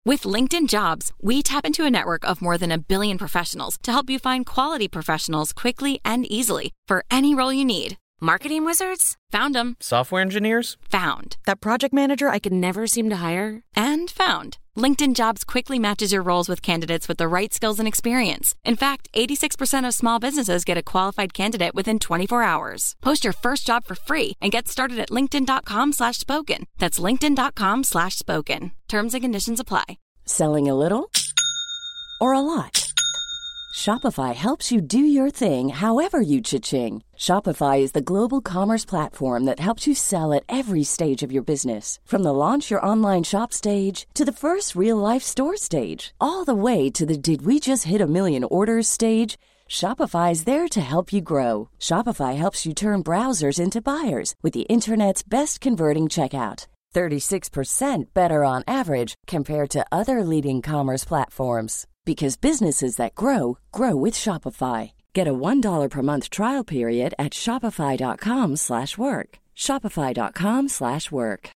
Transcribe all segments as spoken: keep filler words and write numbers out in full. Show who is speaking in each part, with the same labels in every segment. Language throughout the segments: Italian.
Speaker 1: With LinkedIn Jobs, we tap into a network of more than a billion professionals to help you find quality professionals quickly and easily for any role you need. Marketing wizards? Found them.
Speaker 2: Software engineers?
Speaker 1: Found. That project manager I could never seem to hire? And found. LinkedIn Jobs quickly matches your roles with candidates with the right skills and experience. In fact, eighty-six percent of small businesses get a qualified candidate within twenty-four hours. Post your first job for free and get started at linkedin.com slash spoken. That's linkedin.com slash spoken. Terms and conditions apply.
Speaker 3: Selling a little or a lot? Shopify helps you do your thing however you cha-ching. Shopify is the global commerce platform that helps you sell at every stage of your business. From the launch your online shop stage to the first real-life store stage, all the way to the did we just hit a million orders stage. Shopify is there to help you grow. Shopify helps you turn browsers into buyers with the internet's best converting checkout. thirty-six percent better on average compared to other leading commerce platforms. Because businesses that grow, grow with Shopify. Get a one dollar per month trial period at shopify.com slash work. Shopify.com slash work.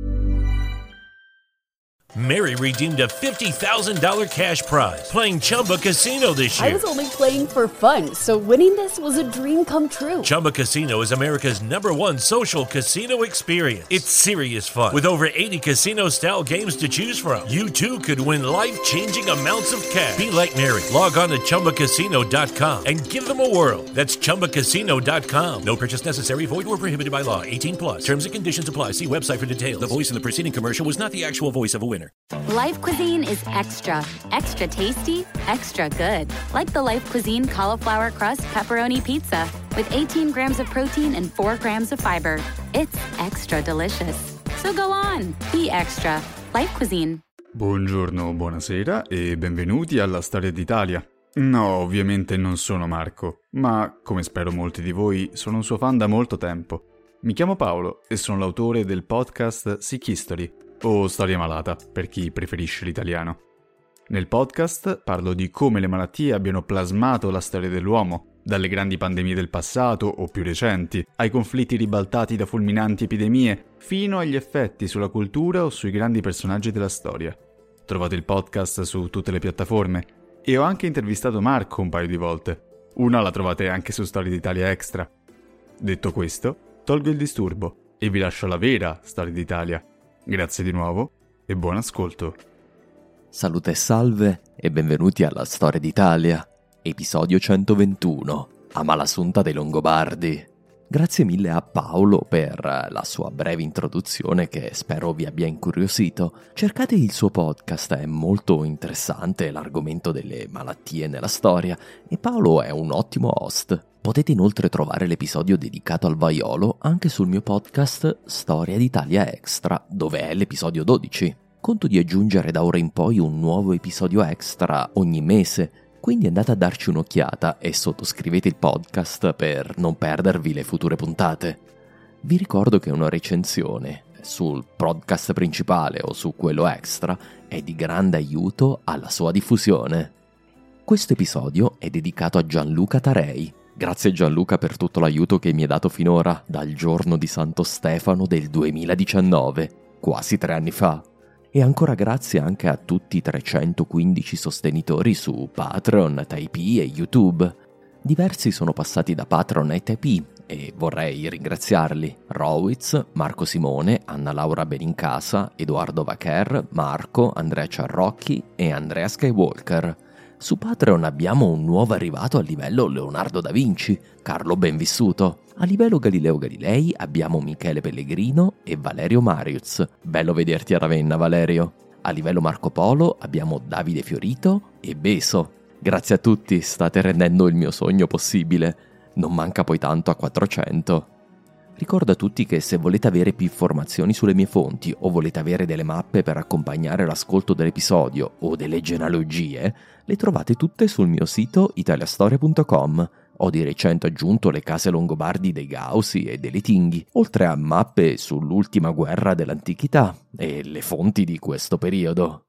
Speaker 4: Mary redeemed a fifty thousand dollars cash prize playing Chumba Casino this year.
Speaker 5: I was only playing for fun, so winning this was a dream come true.
Speaker 4: Chumba Casino is America's number one social casino experience. It's serious fun. With over eighty casino-style games to choose from, you too could win life-changing amounts of cash. Be like Mary. Log on to Chumba Casino dot com and give them a whirl. That's Chumba Casino dot com. No purchase necessary. Void or prohibited by law. eighteen plus. Terms and conditions apply. See website for details. The voice in the preceding commercial was not the actual voice of a winner.
Speaker 6: Life Cuisine is extra, extra tasty, extra good. Like the Life Cuisine cauliflower crust pepperoni pizza with eighteen grams of protein and four grams of fiber. It's extra delicious. So go on, be extra. Life Cuisine.
Speaker 7: Buongiorno, buonasera e benvenuti alla Storia d'Italia. No, ovviamente non sono Marco, ma come spero molti di voi, sono un suo fan da molto tempo. Mi chiamo Paolo e sono l'autore del podcast Sick History, o Storia Malata, per chi preferisce l'italiano. Nel podcast parlo di come le malattie abbiano plasmato la storia dell'uomo, dalle grandi pandemie del passato o più recenti, ai conflitti ribaltati da fulminanti epidemie, fino agli effetti sulla cultura o sui grandi personaggi della storia. Trovate il podcast su tutte le piattaforme e ho anche intervistato Marco un paio di volte. Una la trovate anche su Storia d'Italia Extra. Detto questo, tolgo il disturbo e vi lascio alla vera Storia d'Italia. Grazie di nuovo e buon ascolto.
Speaker 8: Salute e salve e benvenuti alla Storia d'Italia, episodio centoventuno, Amalassunta dei Longobardi. Grazie mille a Paolo per la sua breve introduzione che spero vi abbia incuriosito. Cercate il suo podcast, è molto interessante l'argomento delle malattie nella storia e Paolo è un ottimo host. Potete inoltre trovare l'episodio dedicato al vaiolo anche sul mio podcast Storia d'Italia Extra, dove è l'episodio dodici. Conto di aggiungere da ora in poi un nuovo episodio extra ogni mese, quindi andate a darci un'occhiata e sottoscrivete il podcast per non perdervi le future puntate. Vi ricordo che una recensione sul podcast principale o su quello extra è di grande aiuto alla sua diffusione. Questo episodio è dedicato a Gianluca Tarei. Grazie Gianluca per tutto l'aiuto che mi hai dato finora dal giorno di Santo Stefano del duemiladiciannove, quasi tre anni fa. E ancora grazie anche a tutti i trecentoquindici sostenitori su Patreon, Tipeee e YouTube. Diversi sono passati da Patreon e Tipeee e vorrei ringraziarli. Rowitz, Marco Simone, Anna Laura Benincasa, Edoardo Vacher, Marco, Andrea Ciarrocchi e Andrea Skywalker. Su Patreon abbiamo un nuovo arrivato a livello Leonardo da Vinci, Carlo Benvissuto. A livello Galileo Galilei abbiamo Michele Pellegrino e Valerio Mariuz. Bello vederti a Ravenna, Valerio. A livello Marco Polo abbiamo Davide Fiorito e Beso. Grazie a tutti, state rendendo il mio sogno possibile. Non manca poi tanto a quattrocento. Ricordo a tutti che se volete avere più informazioni sulle mie fonti o volete avere delle mappe per accompagnare l'ascolto dell'episodio o delle genealogie, le trovate tutte sul mio sito italiastoria punto com. Ho di recente aggiunto le case longobardi dei Gausi e dei Tinghi, oltre a mappe sull'ultima guerra dell'antichità e le fonti di questo periodo.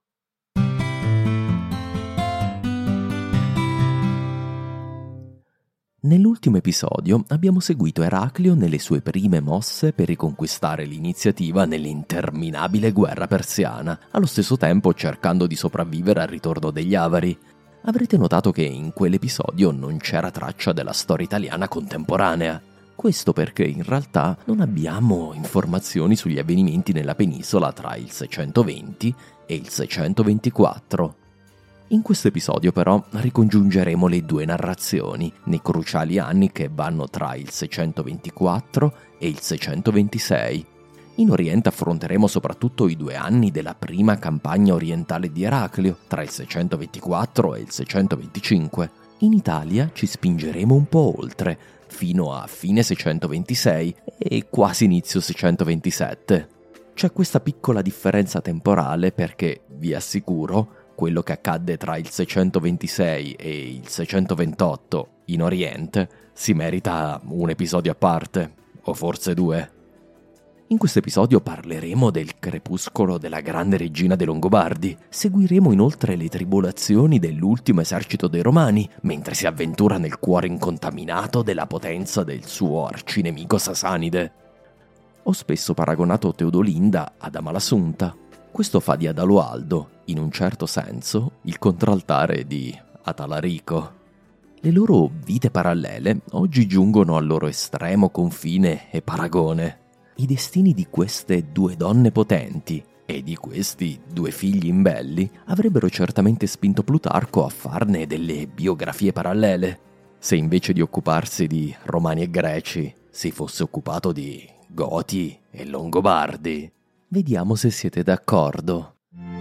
Speaker 8: Nell'ultimo episodio abbiamo seguito Eraclio nelle sue prime mosse per riconquistare l'iniziativa nell'interminabile guerra persiana, allo stesso tempo cercando di sopravvivere al ritorno degli Avari. Avrete notato che in quell'episodio non c'era traccia della storia italiana contemporanea. Questo perché in realtà non abbiamo informazioni sugli avvenimenti nella penisola tra il seicentoventi e il seicentoventiquattro. In questo episodio però ricongiungeremo le due narrazioni nei cruciali anni che vanno tra il seicentoventiquattro e il seicentoventisei. In Oriente affronteremo soprattutto i due anni della prima campagna orientale di Eraclio, tra il seicentoventiquattro e il seicentoventicinque. In Italia ci spingeremo un po' oltre, fino a fine seicentoventisei e quasi inizio seicentoventisette. C'è questa piccola differenza temporale perché, vi assicuro, quello che accadde tra il seicentoventisei e il seicentoventotto in Oriente si merita un episodio a parte, o forse due. In questo episodio parleremo del crepuscolo della grande regina dei Longobardi, seguiremo inoltre le tribolazioni dell'ultimo esercito dei Romani, mentre si avventura nel cuore incontaminato della potenza del suo arcinemico Sasanide. Ho spesso paragonato Teodolinda ad Amalasuntha. Questo fa di Adaloaldo, in un certo senso, il contraltare di Atalarico. Le loro vite parallele oggi giungono al loro estremo confine e paragone. I destini di queste due donne potenti e di questi due figli imbelli avrebbero certamente spinto Plutarco a farne delle biografie parallele, se invece di occuparsi di Romani e Greci si fosse occupato di Goti e Longobardi. Vediamo se siete d'accordo.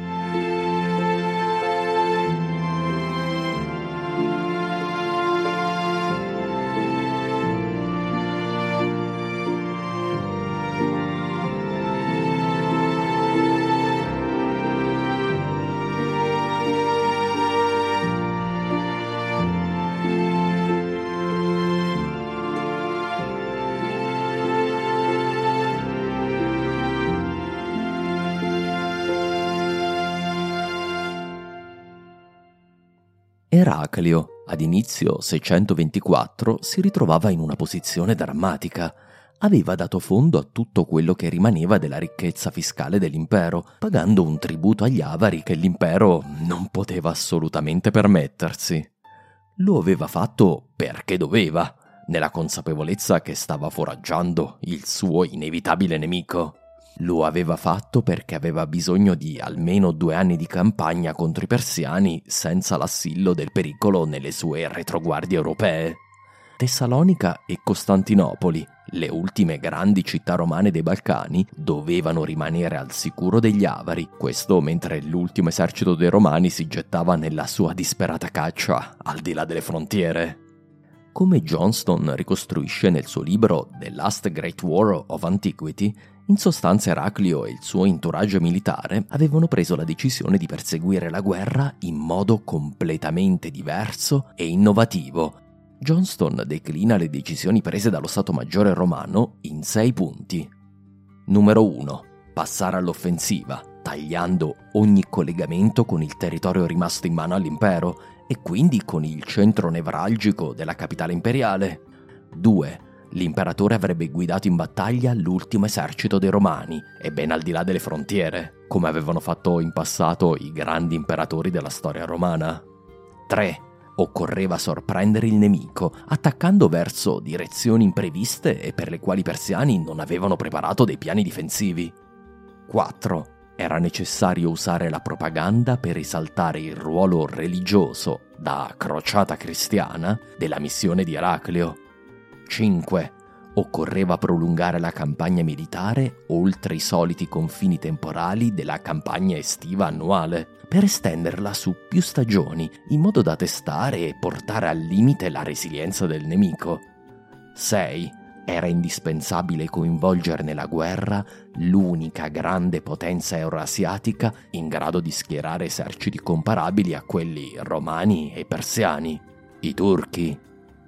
Speaker 8: Eraclio, ad inizio seicentoventiquattro, si ritrovava in una posizione drammatica. Aveva dato fondo a tutto quello che rimaneva della ricchezza fiscale dell'impero, pagando un tributo agli Avari che l'impero non poteva assolutamente permettersi. Lo aveva fatto perché doveva, nella consapevolezza che stava foraggiando il suo inevitabile nemico. Lo aveva fatto perché aveva bisogno di almeno due anni di campagna contro i persiani senza l'assillo del pericolo nelle sue retroguardie europee. Tessalonica e Costantinopoli, le ultime grandi città romane dei Balcani, dovevano rimanere al sicuro degli Avari, questo mentre l'ultimo esercito dei Romani si gettava nella sua disperata caccia al di là delle frontiere. Come Johnston ricostruisce nel suo libro The Last Great War of Antiquity, in sostanza Eraclio e il suo entourage militare avevano preso la decisione di perseguire la guerra in modo completamente diverso e innovativo. Johnston declina le decisioni prese dallo Stato Maggiore romano in sei punti. Numero uno. Passare all'offensiva, tagliando ogni collegamento con il territorio rimasto in mano all'impero e quindi con il centro nevralgico della capitale imperiale. due. L'imperatore avrebbe guidato in battaglia l'ultimo esercito dei Romani e ben al di là delle frontiere, come avevano fatto in passato i grandi imperatori della storia romana. tre. Occorreva sorprendere il nemico, attaccando verso direzioni impreviste e per le quali i persiani non avevano preparato dei piani difensivi. quattro. Era necessario usare la propaganda per risaltare il ruolo religioso, da crociata cristiana, della missione di Eraclio. cinque. Occorreva prolungare la campagna militare oltre i soliti confini temporali della campagna estiva annuale, per estenderla su più stagioni, in modo da testare e portare al limite la resilienza del nemico. sei. Era indispensabile coinvolgere nella guerra l'unica grande potenza euroasiatica in grado di schierare eserciti comparabili a quelli romani e persiani, i turchi.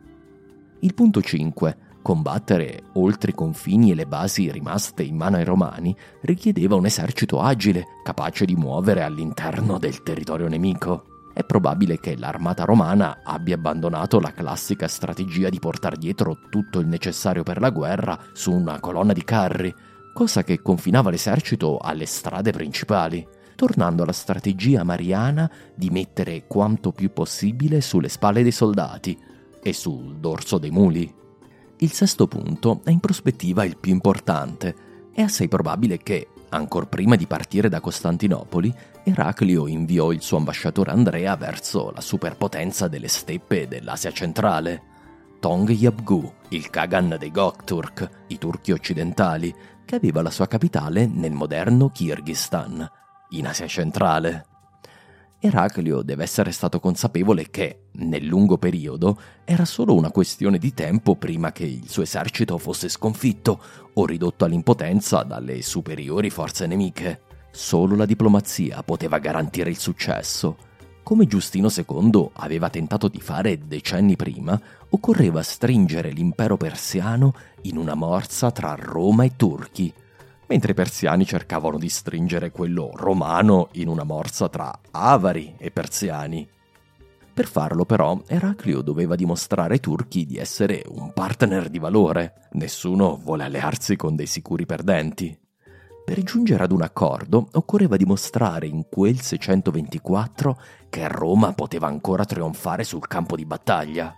Speaker 8: Il punto cinque. Combattere oltre i confini e le basi rimaste in mano ai Romani richiedeva un esercito agile, capace di muovere all'interno del territorio nemico. È probabile che l'armata romana abbia abbandonato la classica strategia di portare dietro tutto il necessario per la guerra su una colonna di carri, cosa che confinava l'esercito alle strade principali, tornando alla strategia mariana di mettere quanto più possibile sulle spalle dei soldati e sul dorso dei muli. Il sesto punto è in prospettiva il più importante. È assai probabile che, ancor prima di partire da Costantinopoli, Eraclio inviò il suo ambasciatore Andrea verso la superpotenza delle steppe dell'Asia centrale, Tong Yabgu, il Khagan dei Gokturk, i turchi occidentali, che aveva la sua capitale nel moderno Kirghizistan, in Asia centrale. Eraclio deve essere stato consapevole che, nel lungo periodo, era solo una questione di tempo prima che il suo esercito fosse sconfitto o ridotto all'impotenza dalle superiori forze nemiche. Solo la diplomazia poteva garantire il successo. Come Giustino secondo aveva tentato di fare decenni prima, occorreva stringere l'impero persiano in una morsa tra Roma e Turchi, mentre i persiani cercavano di stringere quello romano in una morsa tra avari e persiani. Per farlo però Eraclio doveva dimostrare ai turchi di essere un partner di valore. Nessuno vuole allearsi con dei sicuri perdenti. Per giungere ad un accordo occorreva dimostrare in quel seicentoventiquattro che Roma poteva ancora trionfare sul campo di battaglia.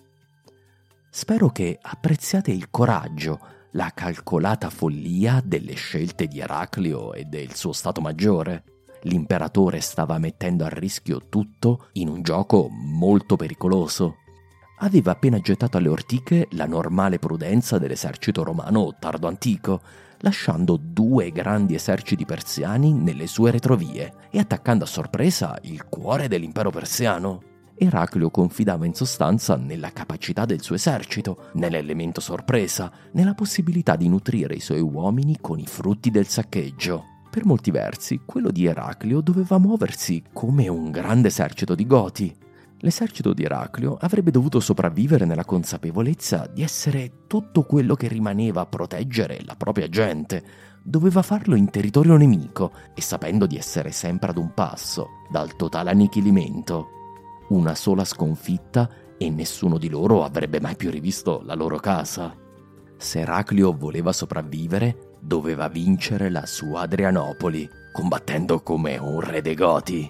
Speaker 8: Spero che apprezziate il coraggio, la calcolata follia delle scelte di Eraclio e del suo stato maggiore. L'imperatore stava mettendo a rischio tutto in un gioco molto pericoloso. Aveva appena gettato alle ortiche la normale prudenza dell'esercito romano tardo-antico, lasciando due grandi eserciti persiani nelle sue retrovie e attaccando a sorpresa il cuore dell'impero persiano. Eraclio confidava in sostanza nella capacità del suo esercito, nell'elemento sorpresa, nella possibilità di nutrire i suoi uomini con i frutti del saccheggio. Per molti versi, quello di Eraclio doveva muoversi come un grande esercito di Goti. L'esercito di Eraclio avrebbe dovuto sopravvivere nella consapevolezza di essere tutto quello che rimaneva a proteggere la propria gente. Doveva farlo in territorio nemico e sapendo di essere sempre ad un passo dal totale annichilimento. Una sola sconfitta e nessuno di loro avrebbe mai più rivisto la loro casa. Se Eraclio voleva sopravvivere, doveva vincere la sua Adrianopoli, combattendo come un re dei Goti.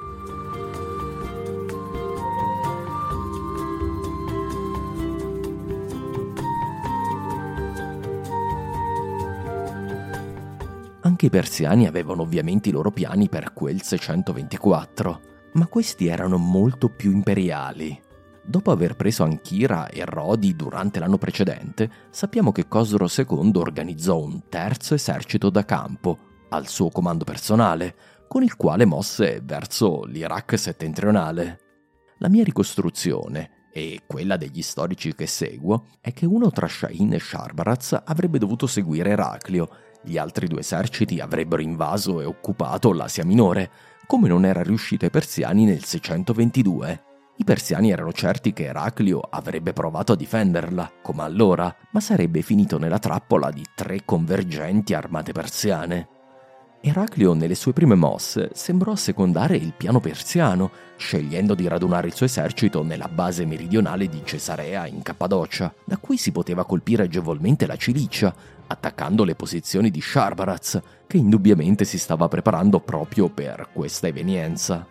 Speaker 8: Anche i persiani avevano ovviamente i loro piani per quel seicentoventiquattro, ma questi erano molto più imperiali. Dopo aver preso Anchira e Rodi durante l'anno precedente, sappiamo che Cosro secondo organizzò un terzo esercito da campo, al suo comando personale, con il quale mosse verso l'Iraq settentrionale. La mia ricostruzione, e quella degli storici che seguo, è che uno tra Shahin e Sharbaraz avrebbe dovuto seguire Eraclio. Gli altri due eserciti avrebbero invaso e occupato l'Asia Minore, come non era riuscito ai persiani nel seicentoventidue. I persiani erano certi che Eraclio avrebbe provato a difenderla, come allora, ma sarebbe finito nella trappola di tre convergenti armate persiane. Eraclio nelle sue prime mosse sembrò assecondare il piano persiano, scegliendo di radunare il suo esercito nella base meridionale di Cesarea in Cappadocia, da cui si poteva colpire agevolmente la Cilicia, attaccando le posizioni di Sharbaraz, che indubbiamente si stava preparando proprio per questa evenienza.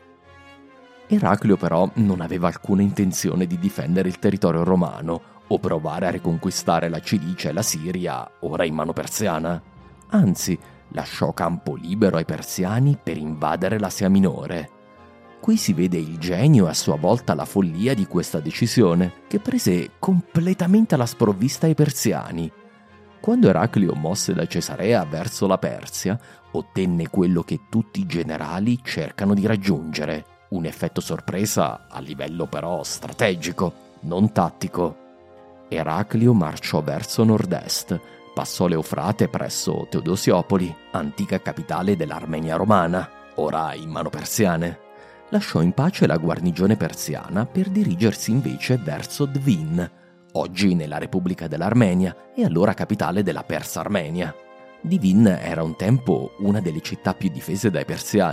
Speaker 8: Eraclio però non aveva alcuna intenzione di difendere il territorio romano o provare a riconquistare la Cilicia e la Siria ora in mano persiana. Anzi, lasciò campo libero ai persiani per invadere l'Asia Minore. Qui si vede il genio e a sua volta la follia di questa decisione, che prese completamente alla sprovvista i persiani. Quando Eraclio mosse da Cesarea verso la Persia, ottenne quello che tutti i generali cercano di raggiungere, un effetto sorpresa a livello però strategico, non tattico. Eraclio marciò verso nord-est, passò l'Eufrate presso Teodosiopoli, antica capitale dell'Armenia romana, ora in mano persiane. Lasciò in pace la guarnigione persiana per dirigersi invece verso Dvin, oggi nella Repubblica dell'Armenia e allora capitale della Persa Armenia. Dvin era un tempo una delle città più difese dai persiani.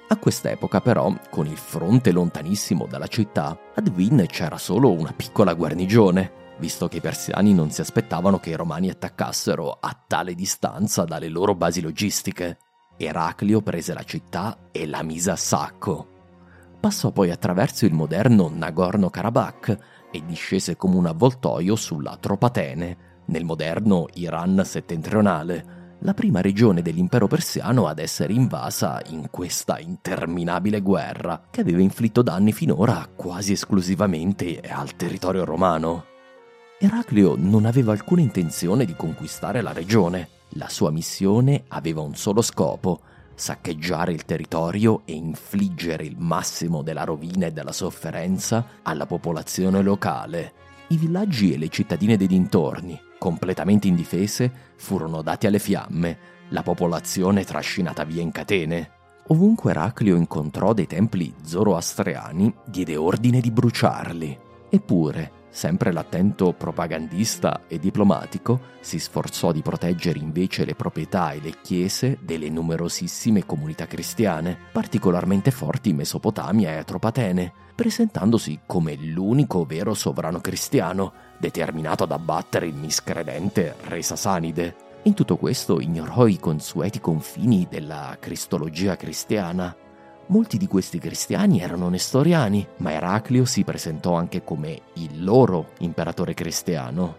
Speaker 8: A quest'epoca però, con il fronte lontanissimo dalla città, ad Win c'era solo una piccola guarnigione, visto che i persiani non si aspettavano che i romani attaccassero a tale distanza dalle loro basi logistiche. Eraclio prese la città e la mise a sacco. Passò poi attraverso il moderno Nagorno-Karabakh e discese come un avvoltoio sulla Tropatene, nel moderno Iran settentrionale, la prima regione dell'impero persiano ad essere invasa in questa interminabile guerra che aveva inflitto danni finora quasi esclusivamente al territorio romano. Eraclio non aveva alcuna intenzione di conquistare la regione. La sua missione aveva un solo scopo: saccheggiare il territorio e infliggere il massimo della rovina e della sofferenza alla popolazione locale. I villaggi e le cittadine dei dintorni, completamente indifese, furono dati alle fiamme, la popolazione trascinata via in catene. Ovunque Eraclio incontrò dei templi zoroastriani, diede ordine di bruciarli. Eppure, sempre l'attento propagandista e diplomatico, si sforzò di proteggere invece le proprietà e le chiese delle numerosissime comunità cristiane, particolarmente forti in Mesopotamia e Atropatene, presentandosi come l'unico vero sovrano cristiano, determinato ad abbattere il miscredente re Sasanide. In tutto questo ignorò i consueti confini della cristologia cristiana. Molti di questi cristiani erano nestoriani, ma Eraclio si presentò anche come il loro imperatore cristiano.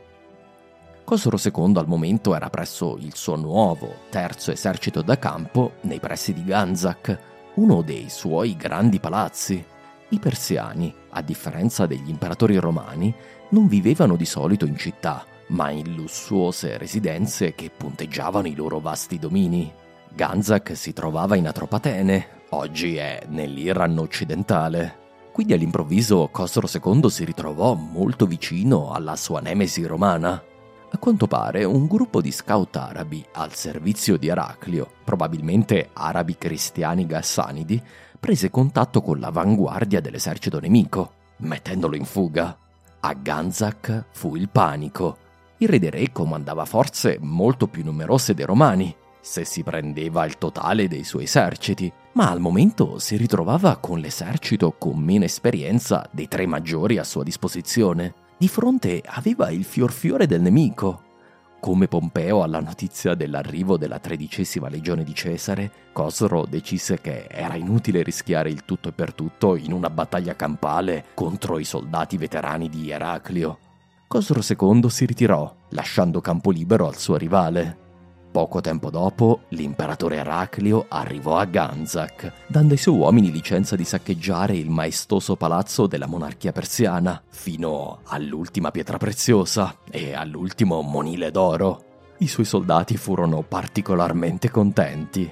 Speaker 8: Cosro secondo al momento era presso il suo nuovo terzo esercito da campo nei pressi di Ganzak, uno dei suoi grandi palazzi. I persiani, a differenza degli imperatori romani, non vivevano di solito in città, ma in lussuose residenze che punteggiavano i loro vasti domini. Ganzak si trovava in Atropatene, oggi è nell'Iran occidentale. Quindi all'improvviso Cosro secondo si ritrovò molto vicino alla sua nemesi romana. A quanto pare un gruppo di scout arabi al servizio di Eraclio, probabilmente arabi cristiani gassanidi, prese contatto con l'avanguardia dell'esercito nemico, mettendolo in fuga. A Ganzak fu il panico. Il re dei re comandava forze molto più numerose dei romani, se si prendeva il totale dei suoi eserciti, ma al momento si ritrovava con l'esercito con meno esperienza dei tre maggiori a sua disposizione. Di fronte aveva il fiorfiore del nemico. Come Pompeo alla notizia dell'arrivo della tredicesima legione di Cesare, Cosro decise che era inutile rischiare il tutto e per tutto in una battaglia campale contro i soldati veterani di Eraclio. Cosro secondo si ritirò, lasciando campo libero al suo rivale. Poco tempo dopo, l'imperatore Eraclio arrivò a Ganzak, dando ai suoi uomini licenza di saccheggiare il maestoso palazzo della monarchia persiana, fino all'ultima pietra preziosa e all'ultimo monile d'oro. I suoi soldati furono particolarmente contenti.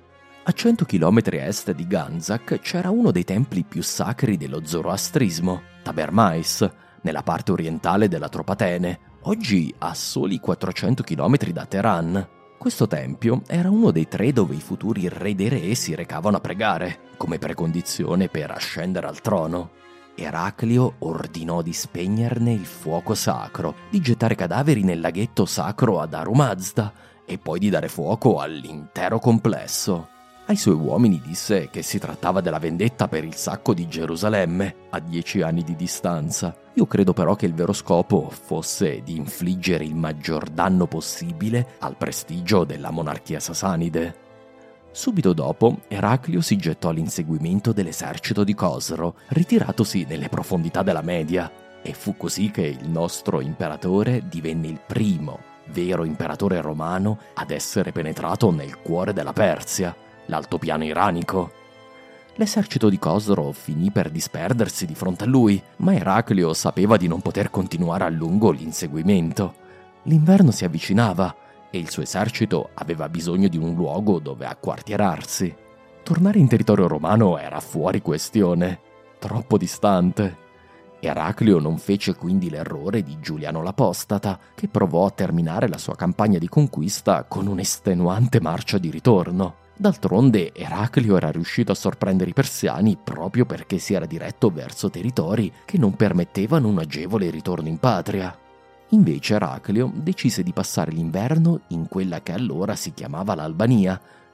Speaker 8: A cento chilometri a est di Ganzak c'era uno dei templi più sacri dello zoroastrismo, Tabermais, nella parte orientale della Tropatene, oggi a soli quattrocento chilometri da Teheran. Questo tempio era uno dei tre dove i futuri re dei re si recavano a pregare, come precondizione per ascendere al trono. Eraclio ordinò di spegnerne il fuoco sacro, di gettare cadaveri nel laghetto sacro ad Aru Mazda e poi di dare fuoco all'intero complesso. Ai suoi uomini disse che si trattava della vendetta per il sacco di Gerusalemme, a dieci anni di distanza. Io credo però che il vero scopo fosse di infliggere il maggior danno possibile al prestigio della monarchia sasanide. Subito dopo, Eraclio si gettò all'inseguimento dell'esercito di Cosro, ritiratosi nelle profondità della Media, e fu così che il nostro imperatore divenne il primo vero imperatore romano ad essere penetrato nel cuore della Persia, l'altopiano iranico. L'esercito di Cosro finì per disperdersi di fronte a lui, ma Eraclio sapeva di non poter continuare a lungo l'inseguimento. L'inverno si avvicinava e il suo esercito aveva bisogno di un luogo dove acquartierarsi. Tornare in territorio romano era fuori questione, troppo distante. Eraclio non fece quindi l'errore di Giuliano l'Apostata, che provò a terminare la sua campagna di conquista con un'estenuante marcia di ritorno. D'altronde Eraclio era riuscito a sorprendere i persiani proprio perché si era diretto verso territori che non permettevano un agevole ritorno in patria. Invece Eraclio decise di passare l'inverno in quella che allora si chiamava l'Albania,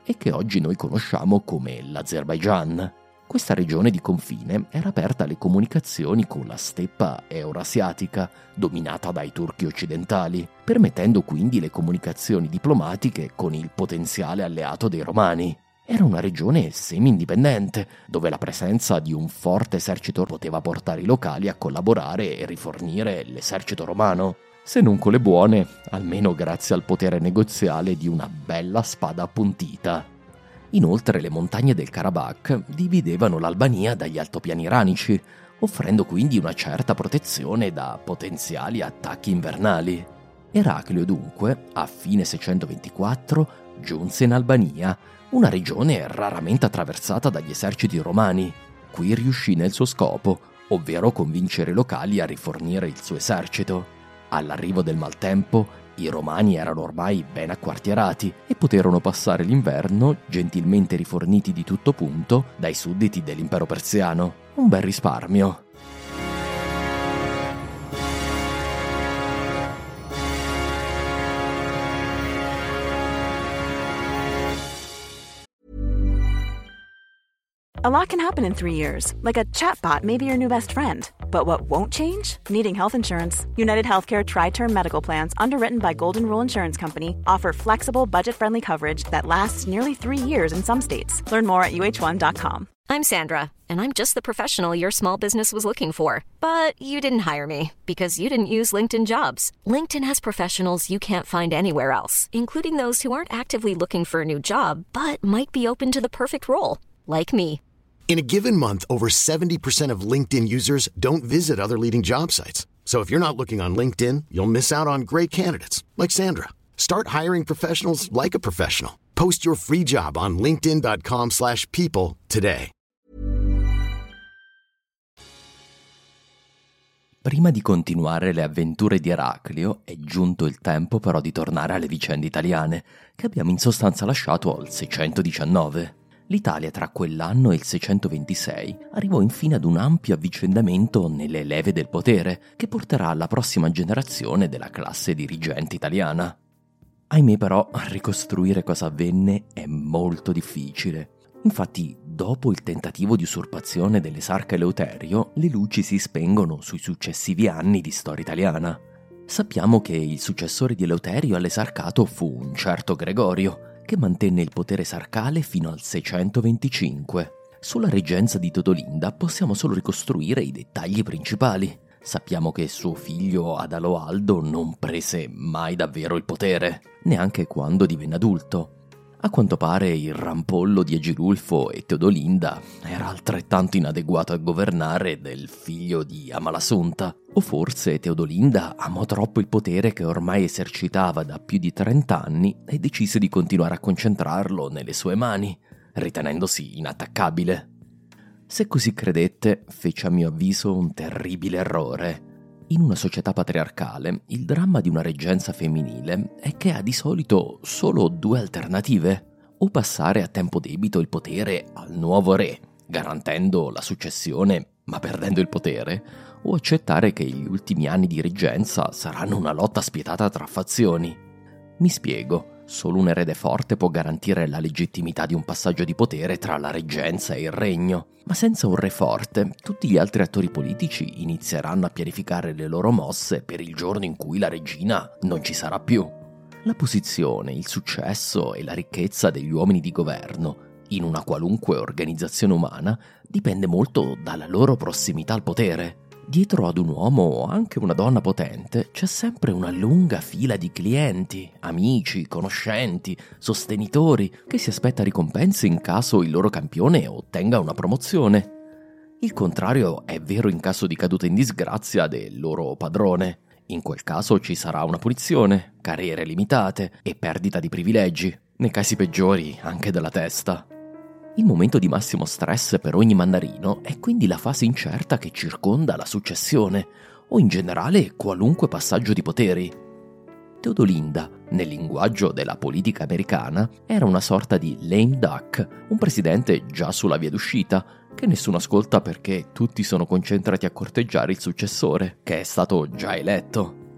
Speaker 8: e che oggi noi conosciamo come l'Azerbaigian. Questa regione di confine era aperta alle comunicazioni con la steppa eurasiatica, dominata dai turchi occidentali, permettendo quindi le comunicazioni diplomatiche con il potenziale alleato dei romani. Era una regione semi-indipendente, dove la presenza di un forte esercito poteva portare i locali a collaborare e rifornire l'esercito romano, se non con le buone, almeno grazie al potere negoziale di una bella spada appuntita. Inoltre le montagne del Karabakh dividevano l'Albania dagli altopiani iranici, offrendo quindi una certa protezione da potenziali attacchi invernali. Eraclio dunque, a fine seicentoventiquattro, giunse in Albania, una regione raramente attraversata dagli eserciti romani. Qui riuscì nel suo scopo, ovvero convincere i locali a rifornire il suo esercito. All'arrivo del maltempo, i romani erano ormai ben acquartierati e poterono passare l'inverno gentilmente riforniti di tutto punto dai sudditi dell'impero persiano. Un bel risparmio.
Speaker 2: A lot can happen in three years, like a chatbot may be your new best friend. But what won't change? Needing health insurance. United Healthcare Tri-Term Medical Plans, underwritten by Golden Rule Insurance Company, offer flexible, budget-friendly coverage that lasts nearly three years in some states. Learn more at U H one dot com.
Speaker 1: I'm Sandra, and I'm just the professional your small business was looking for. But you didn't hire me because you didn't use LinkedIn Jobs. LinkedIn has professionals you can't find anywhere else, including those who aren't actively looking for a new job, but might be open to the perfect role, like me.
Speaker 9: In a given month, over seventy percent of LinkedIn users don't visit other leading job sites. So if you're not looking on LinkedIn, you'll miss out on great candidates like Sandra. Start hiring professionals like a professional. Post your free job on linkedin dot com slash people today.
Speaker 8: Prima di continuare le avventure di Eraclio, è giunto il tempo però di tornare alle vicende italiane, che abbiamo in sostanza lasciato al seicentodiciannove. L'Italia tra quell'anno e il seicentoventisei arrivò infine ad un ampio avvicendamento nelle leve del potere che porterà alla prossima generazione della classe dirigente italiana. Ahimè però, ricostruire cosa avvenne è molto difficile. Infatti, dopo il tentativo di usurpazione dell'esarca Eleuterio, le luci si spengono sui successivi anni di storia italiana. Sappiamo che il successore di Eleuterio all'esarcato fu un certo Gregorio, che mantenne il potere esarcale fino al seicentoventicinque. Sulla reggenza di Teodolinda possiamo solo ricostruire i dettagli principali. Sappiamo che suo figlio Adaloaldo non prese mai davvero il potere, neanche quando divenne adulto. A quanto pare il rampollo di Agilulfo e Teodolinda era altrettanto inadeguato a governare del figlio di Amalasuntha, o forse Teodolinda amò troppo il potere che ormai esercitava da più di trent'anni e decise di continuare a concentrarlo nelle sue mani, ritenendosi inattaccabile. Se così credette, fece a mio avviso un terribile errore. In una società patriarcale, il dramma di una reggenza femminile è che ha di solito solo due alternative: o passare a tempo debito il potere al nuovo re, garantendo la successione ma perdendo il potere, o accettare che gli ultimi anni di reggenza saranno una lotta spietata tra fazioni. Mi spiego. Solo un erede forte può garantire la legittimità di un passaggio di potere tra la reggenza e il regno, ma senza un re forte, tutti gli altri attori politici inizieranno a pianificare le loro mosse per il giorno in cui la regina non ci sarà più. La posizione, il successo e la ricchezza degli uomini di governo, in una qualunque organizzazione umana, dipende molto dalla loro prossimità al potere. Dietro ad un uomo o anche una donna potente c'è sempre una lunga fila di clienti, amici, conoscenti, sostenitori che si aspetta ricompense in caso il loro campione ottenga una promozione. Il contrario è vero in caso di caduta in disgrazia del loro padrone. In quel caso ci sarà una punizione, carriere limitate e perdita di privilegi, nei casi peggiori anche della testa. Il momento di massimo stress per ogni mandarino è quindi la fase incerta che circonda la successione, o in generale qualunque passaggio di poteri. Teodolinda, nel linguaggio della politica americana, era una sorta di lame duck, un presidente già sulla via d'uscita, che nessuno ascolta perché tutti sono concentrati a corteggiare il successore, che è stato già eletto.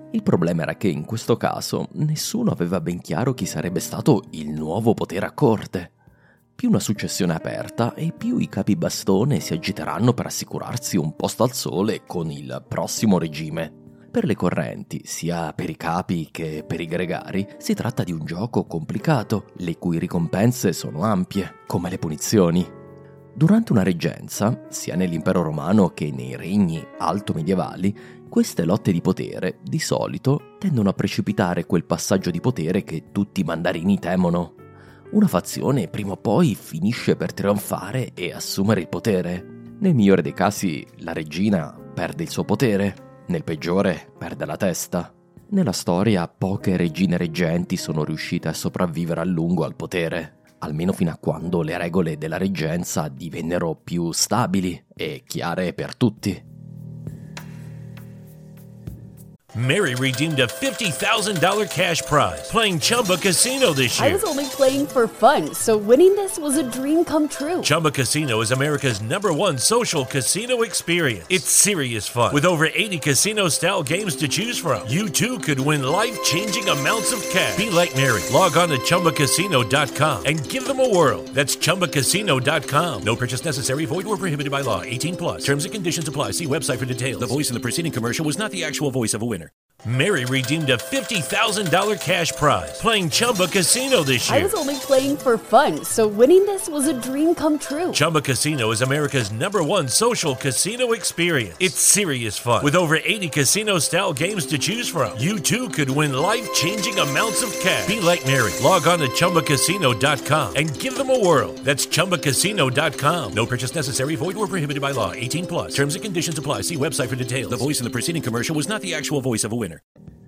Speaker 8: Il problema era che in questo caso nessuno aveva ben chiaro chi sarebbe stato il nuovo potere a corte. Più una successione è aperta e più i capibastone si agiteranno per assicurarsi un posto al sole con il prossimo regime. Per le correnti, sia per i capi che per i gregari, si tratta di un gioco complicato, le cui ricompense sono ampie, come le punizioni. Durante una reggenza, sia nell'impero romano che nei regni alto-medievali, queste lotte di potere, di solito, tendono a precipitare quel passaggio di potere che tutti i mandarini temono. Una fazione prima o poi finisce per trionfare e assumere il potere. Nel migliore dei casi, la regina perde il suo potere, nel peggiore perde la testa. Nella storia, poche regine reggenti sono riuscite a sopravvivere a lungo al potere, almeno fino a quando le regole della reggenza divennero più stabili e chiare per tutti.
Speaker 4: Mary redeemed a fifty thousand dollars cash prize playing Chumba Casino this year.
Speaker 5: I was only playing for fun, so winning this was a dream come true.
Speaker 4: Chumba Casino is America's number one social casino experience. It's serious fun. With over eighty casino-style games to choose from, you too could win life-changing amounts of cash. Be like Mary. Log on to Chumba Casino dot com and give them a whirl. That's Chumba Casino dot com. No purchase necessary. Void where prohibited by law. eighteen plus. Terms and conditions apply. See website for details. The voice in the preceding commercial was not the actual voice of a winner. Mary redeemed a fifty thousand dollars cash prize playing Chumba Casino this year.
Speaker 5: I was only playing for fun, so winning this was a dream come true.
Speaker 4: Chumba Casino is America's number one social casino experience. It's serious fun. With over eighty casino-style games to choose from, you too could win life-changing amounts of cash. Be like Mary. Log on to Chumba Casino dot com and give them a whirl. That's Chumba Casino dot com. No purchase necessary. Void where prohibited by law. eighteen plus. Terms and conditions apply. See website for details. The voice in the preceding commercial was not the actual voice of a winner.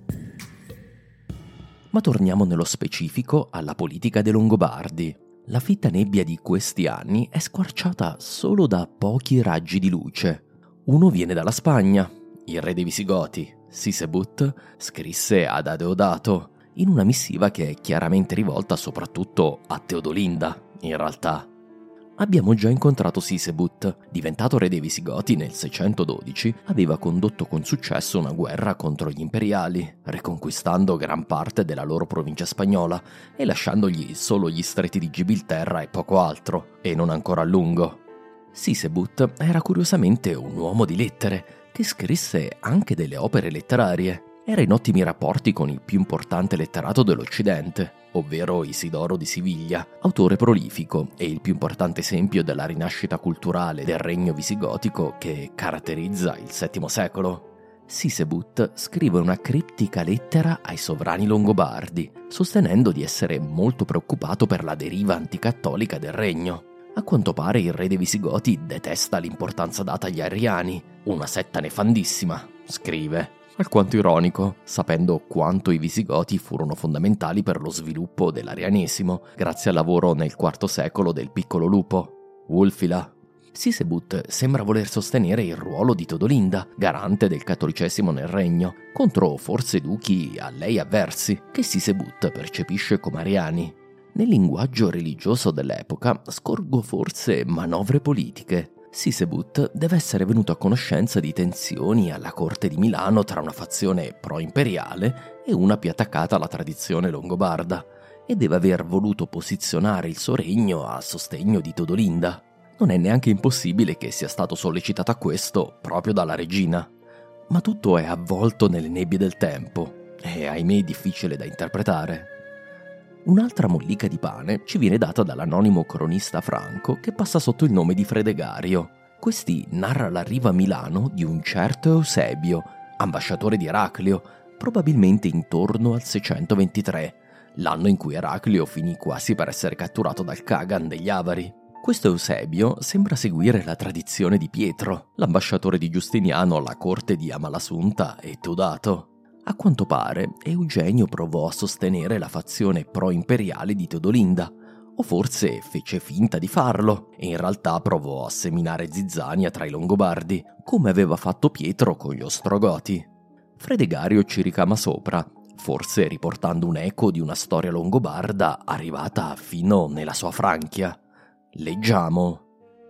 Speaker 8: Ma torniamo nello specifico alla politica dei Longobardi. La fitta nebbia di questi anni è squarciata solo da pochi raggi di luce. Uno viene dalla Spagna. Il re dei Visigoti, Sisebut, scrisse ad Adeodato in una missiva che è chiaramente rivolta soprattutto a Teodolinda, in realtà. Abbiamo già incontrato Sisebut. Diventato re dei Visigoti nel seicentododici, aveva condotto con successo una guerra contro gli imperiali, riconquistando gran parte della loro provincia spagnola e lasciandogli solo gli stretti di Gibilterra e poco altro, e non ancora a lungo. Sisebut era curiosamente un uomo di lettere, che scrisse anche delle opere letterarie. Era in ottimi rapporti con il più importante letterato dell'Occidente, ovvero Isidoro di Siviglia, autore prolifico e il più importante esempio della rinascita culturale del regno visigotico che caratterizza il settimo secolo. Sisebut scrive una criptica lettera ai sovrani longobardi, sostenendo di essere molto preoccupato per la deriva anticattolica del regno. A quanto pare il re dei Visigoti detesta l'importanza data agli ariani, una setta nefandissima, scrive. Alquanto ironico, sapendo quanto i Visigoti furono fondamentali per lo sviluppo dell'arianesimo, grazie al lavoro nel quarto secolo del piccolo lupo, Wulfila. Sisebut sembra voler sostenere il ruolo di Teodolinda, garante del cattolicesimo nel regno, contro forse duchi a lei avversi, che Sisebut percepisce come ariani. Nel linguaggio religioso dell'epoca scorgo forse manovre politiche. Sisebut deve essere venuto a conoscenza di tensioni alla corte di Milano tra una fazione pro-imperiale e una più attaccata alla tradizione longobarda, e deve aver voluto posizionare il suo regno a sostegno di Teodolinda. Non è neanche impossibile che sia stato sollecitato a questo proprio dalla regina. Ma tutto è avvolto nelle nebbie del tempo e ahimè difficile da interpretare. Un'altra mollica di pane ci viene data dall'anonimo cronista Franco che passa sotto il nome di Fredegario. Questi narra l'arrivo a Milano di un certo Eusebio, ambasciatore di Eraclio, probabilmente intorno al seicentoventitré, l'anno in cui Eraclio finì quasi per essere catturato dal Kagan degli Avari. Questo Eusebio sembra seguire la tradizione di Pietro, l'ambasciatore di Giustiniano alla corte di Amalasunta e Teodato. A quanto pare, Eugenio provò a sostenere la fazione pro-imperiale di Teodolinda, o forse fece finta di farlo, e in realtà provò a seminare zizzania tra i Longobardi, come aveva fatto Pietro con gli Ostrogoti. Fredegario ci ricama sopra, forse riportando un eco di una storia longobarda arrivata fino nella sua Francia. Leggiamo.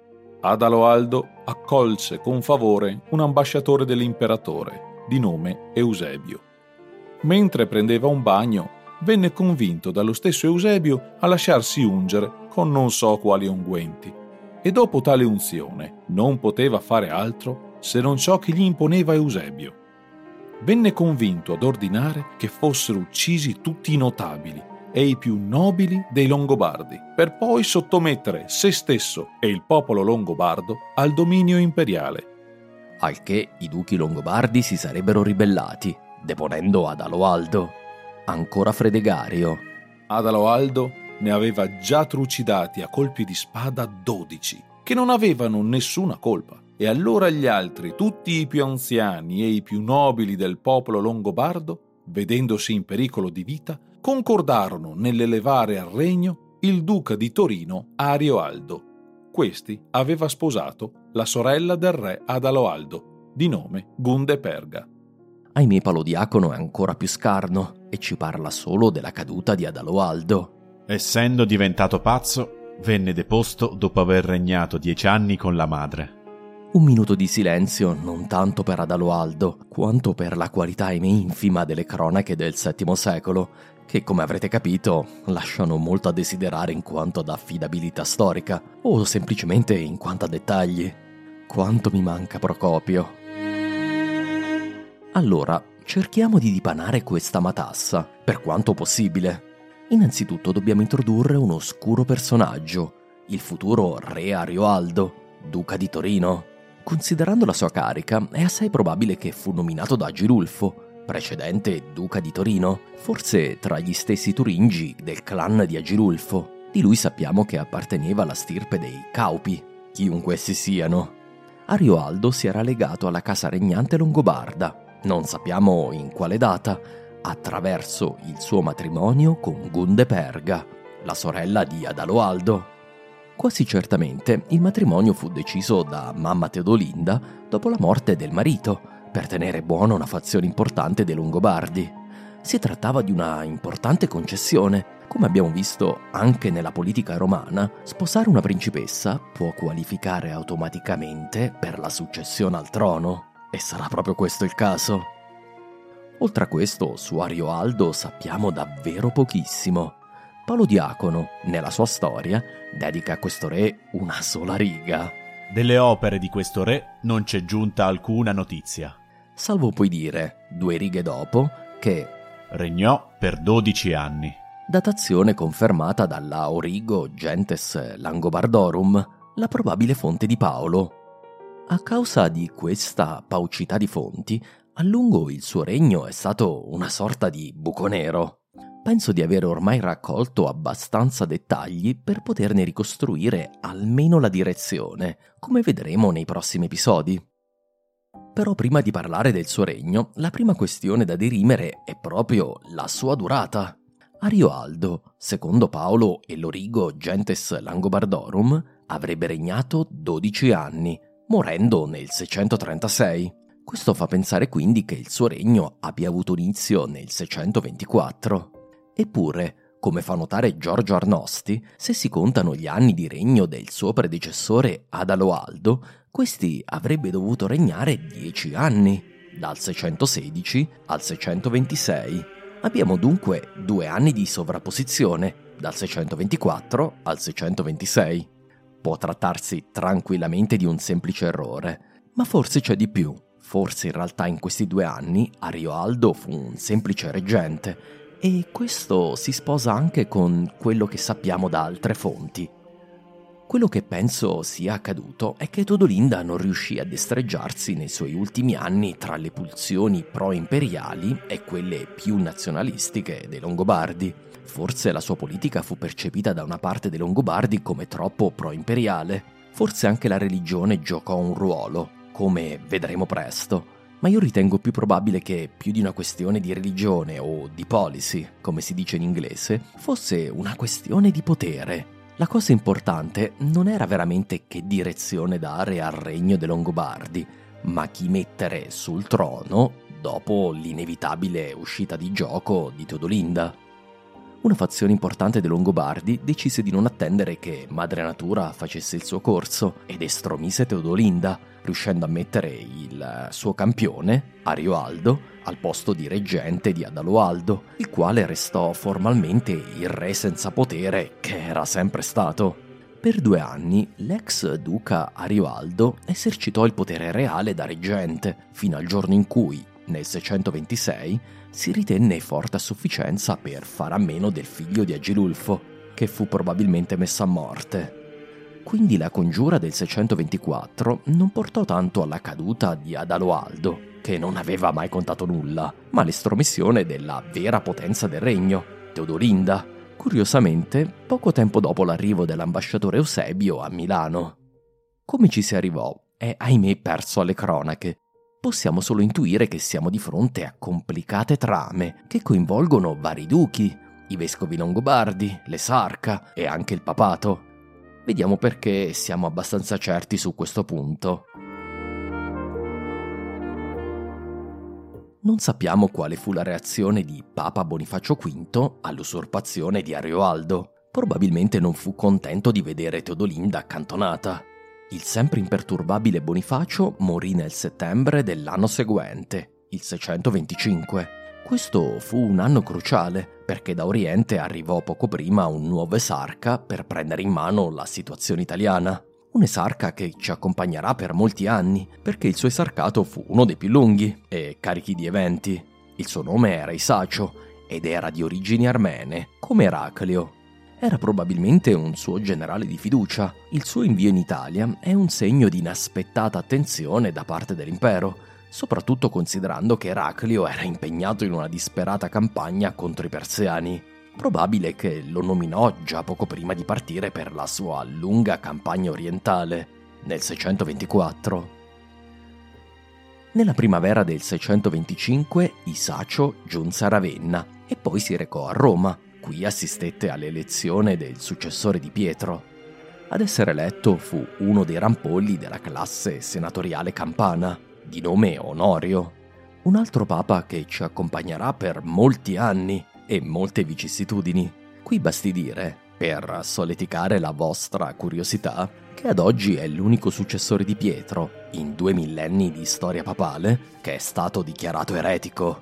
Speaker 10: Adaloaldo accolse con favore un ambasciatore dell'imperatore, di nome Eusebio. Mentre prendeva un bagno, venne convinto dallo stesso Eusebio a lasciarsi ungere con non so quali unguenti, e dopo tale unzione non poteva fare altro se non ciò che gli imponeva Eusebio. Venne convinto ad ordinare che fossero uccisi tutti i notabili e i più nobili dei Longobardi, per poi sottomettere se stesso e il popolo longobardo al dominio imperiale.
Speaker 8: Al che i duchi longobardi si sarebbero ribellati, deponendo Adaloaldo. Ancora Fredegario.
Speaker 10: Adaloaldo ne aveva già trucidati a colpi di spada dodici, che non avevano nessuna colpa, e allora gli altri, tutti i più anziani e i più nobili del popolo longobardo, vedendosi in pericolo di vita, concordarono nell'elevare al regno il duca di Torino Arioaldo. Questi aveva sposato la sorella del re Adaloaldo, di nome Gundeperga.
Speaker 8: Ahimè, Palodiacono è ancora più scarno e ci parla solo della caduta di Adaloaldo.
Speaker 11: Essendo diventato pazzo, venne deposto dopo aver regnato dieci anni con la madre.
Speaker 8: Un minuto di silenzio non tanto per Adaloaldo, quanto per la qualità ahimè infima delle cronache del settimo secolo, che, come avrete capito, lasciano molto a desiderare in quanto ad affidabilità storica, o semplicemente in quanto a dettagli. Quanto mi manca Procopio. Allora, cerchiamo di dipanare questa matassa, per quanto possibile. Innanzitutto dobbiamo introdurre un oscuro personaggio, il futuro re Arioaldo, duca di Torino. Considerando la sua carica, è assai probabile che fu nominato da Agilulfo, precedente duca di Torino, forse tra gli stessi turingi del clan di Agilulfo. Di lui sappiamo che apparteneva alla stirpe dei Caupi, chiunque essi siano. Arioaldo si era legato alla casa regnante longobarda, non sappiamo in quale data, attraverso il suo matrimonio con Gundeperga, la sorella di Adaloaldo. Quasi certamente il matrimonio fu deciso da mamma Teodolinda dopo la morte del marito, per tenere buona una fazione importante dei Longobardi. Si trattava di una importante concessione. Come abbiamo visto anche nella politica romana, sposare una principessa può qualificare automaticamente per la successione al trono, e sarà proprio questo il caso. Oltre a questo, su Arioaldo sappiamo davvero pochissimo. Palodiacono, nella sua storia, dedica a questo re una sola riga.
Speaker 11: Delle opere di questo re non c'è giunta alcuna notizia.
Speaker 8: Salvo poi dire, due righe dopo, che
Speaker 11: regnò per dodici anni.
Speaker 8: Datazione confermata dalla Origo Gentes Langobardorum, la probabile fonte di Paolo. A causa di questa paucità di fonti, a lungo il suo regno è stato una sorta di buco nero. Penso di aver ormai raccolto abbastanza dettagli per poterne ricostruire almeno la direzione, come vedremo nei prossimi episodi. Però prima di parlare del suo regno, la prima questione da dirimere è proprio la sua durata. Arioaldo, secondo Paolo e l'Origo Gentes Langobardorum, avrebbe regnato dodici anni, morendo nel seicentotrentasei. Questo fa pensare quindi che il suo regno abbia avuto inizio nel seicentoventiquattro. Eppure, come fa notare Giorgio Arnosti, se si contano gli anni di regno del suo predecessore Adaloaldo, questi avrebbe dovuto regnare dieci anni, dal seicentosedici al seicentoventisei. Abbiamo dunque due anni di sovrapposizione, dal seicentoventiquattro al seicentoventisei. Può trattarsi tranquillamente di un semplice errore, ma forse c'è di più. Forse in realtà in questi due anni Arioaldo fu un semplice reggente, e questo si sposa anche con quello che sappiamo da altre fonti. Quello che penso sia accaduto è che Teodolinda non riuscì a destreggiarsi nei suoi ultimi anni tra le pulsioni pro-imperiali e quelle più nazionalistiche dei Longobardi. Forse la sua politica fu percepita da una parte dei Longobardi come troppo pro-imperiale. Forse anche la religione giocò un ruolo, come vedremo presto. Ma io ritengo più probabile che più di una questione di religione o di policy, come si dice in inglese, fosse una questione di potere. La cosa importante non era veramente che direzione dare al regno dei Longobardi, ma chi mettere sul trono dopo l'inevitabile uscita di gioco di Teodolinda. una fazione importante dei Longobardi decise di non attendere che madre natura facesse il suo corso ed estromise Teodolinda, riuscendo a mettere il suo campione, Arioaldo, al posto di reggente di Adaloaldo, il quale restò formalmente il re senza potere che era sempre stato. Per due anni l'ex duca Arioaldo esercitò il potere reale da reggente, fino al giorno in cui, nel seicentoventisei, si ritenne forte a sufficienza per far a meno del figlio di Agilulfo, che fu probabilmente messo a morte. Quindi la congiura del seicentoventiquattro non portò tanto alla caduta di Adaloaldo, che non aveva mai contato nulla, ma all'estromissione della vera potenza del regno, Teodolinda, curiosamente poco tempo dopo l'arrivo dell'ambasciatore Eusebio a Milano. Come ci si arrivò è ahimè perso alle cronache. Possiamo solo intuire che siamo di fronte a complicate trame che coinvolgono vari duchi, i vescovi longobardi, l'esarca e anche il papato. Vediamo perché siamo abbastanza certi su questo punto. Non sappiamo quale fu la reazione di Papa Bonifacio V all'usurpazione di Arioaldo. Probabilmente non fu contento di vedere Teodolinda accantonata. Il sempre imperturbabile Bonifacio morì nel settembre dell'anno seguente, il seicentoventicinque. Questo fu un anno cruciale, perché da Oriente arrivò poco prima un nuovo esarca per prendere in mano la situazione italiana. Un esarca che ci accompagnerà per molti anni, perché il suo esarcato fu uno dei più lunghi e carichi di eventi. Il suo nome era Isacio ed era di origini armene, come Eraclio. Era probabilmente un suo generale di fiducia. Il suo invio in Italia è un segno di inaspettata attenzione da parte dell'impero, soprattutto considerando che Eraclio era impegnato in una disperata campagna contro i persiani. Probabile che lo nominò già poco prima di partire per la sua lunga campagna orientale, nel seicentoventiquattro. Nella primavera del seicentoventicinque Isacio giunse a Ravenna e poi si recò a Roma. Qui assistette all'elezione del successore di Pietro. Ad essere eletto fu uno dei rampolli della classe senatoriale campana, di nome Onorio, un altro papa che ci accompagnerà per molti anni e molte vicissitudini. Qui basti dire, per solleticare la vostra curiosità, che ad oggi è l'unico successore di Pietro, in due millenni di storia papale, che è stato dichiarato eretico.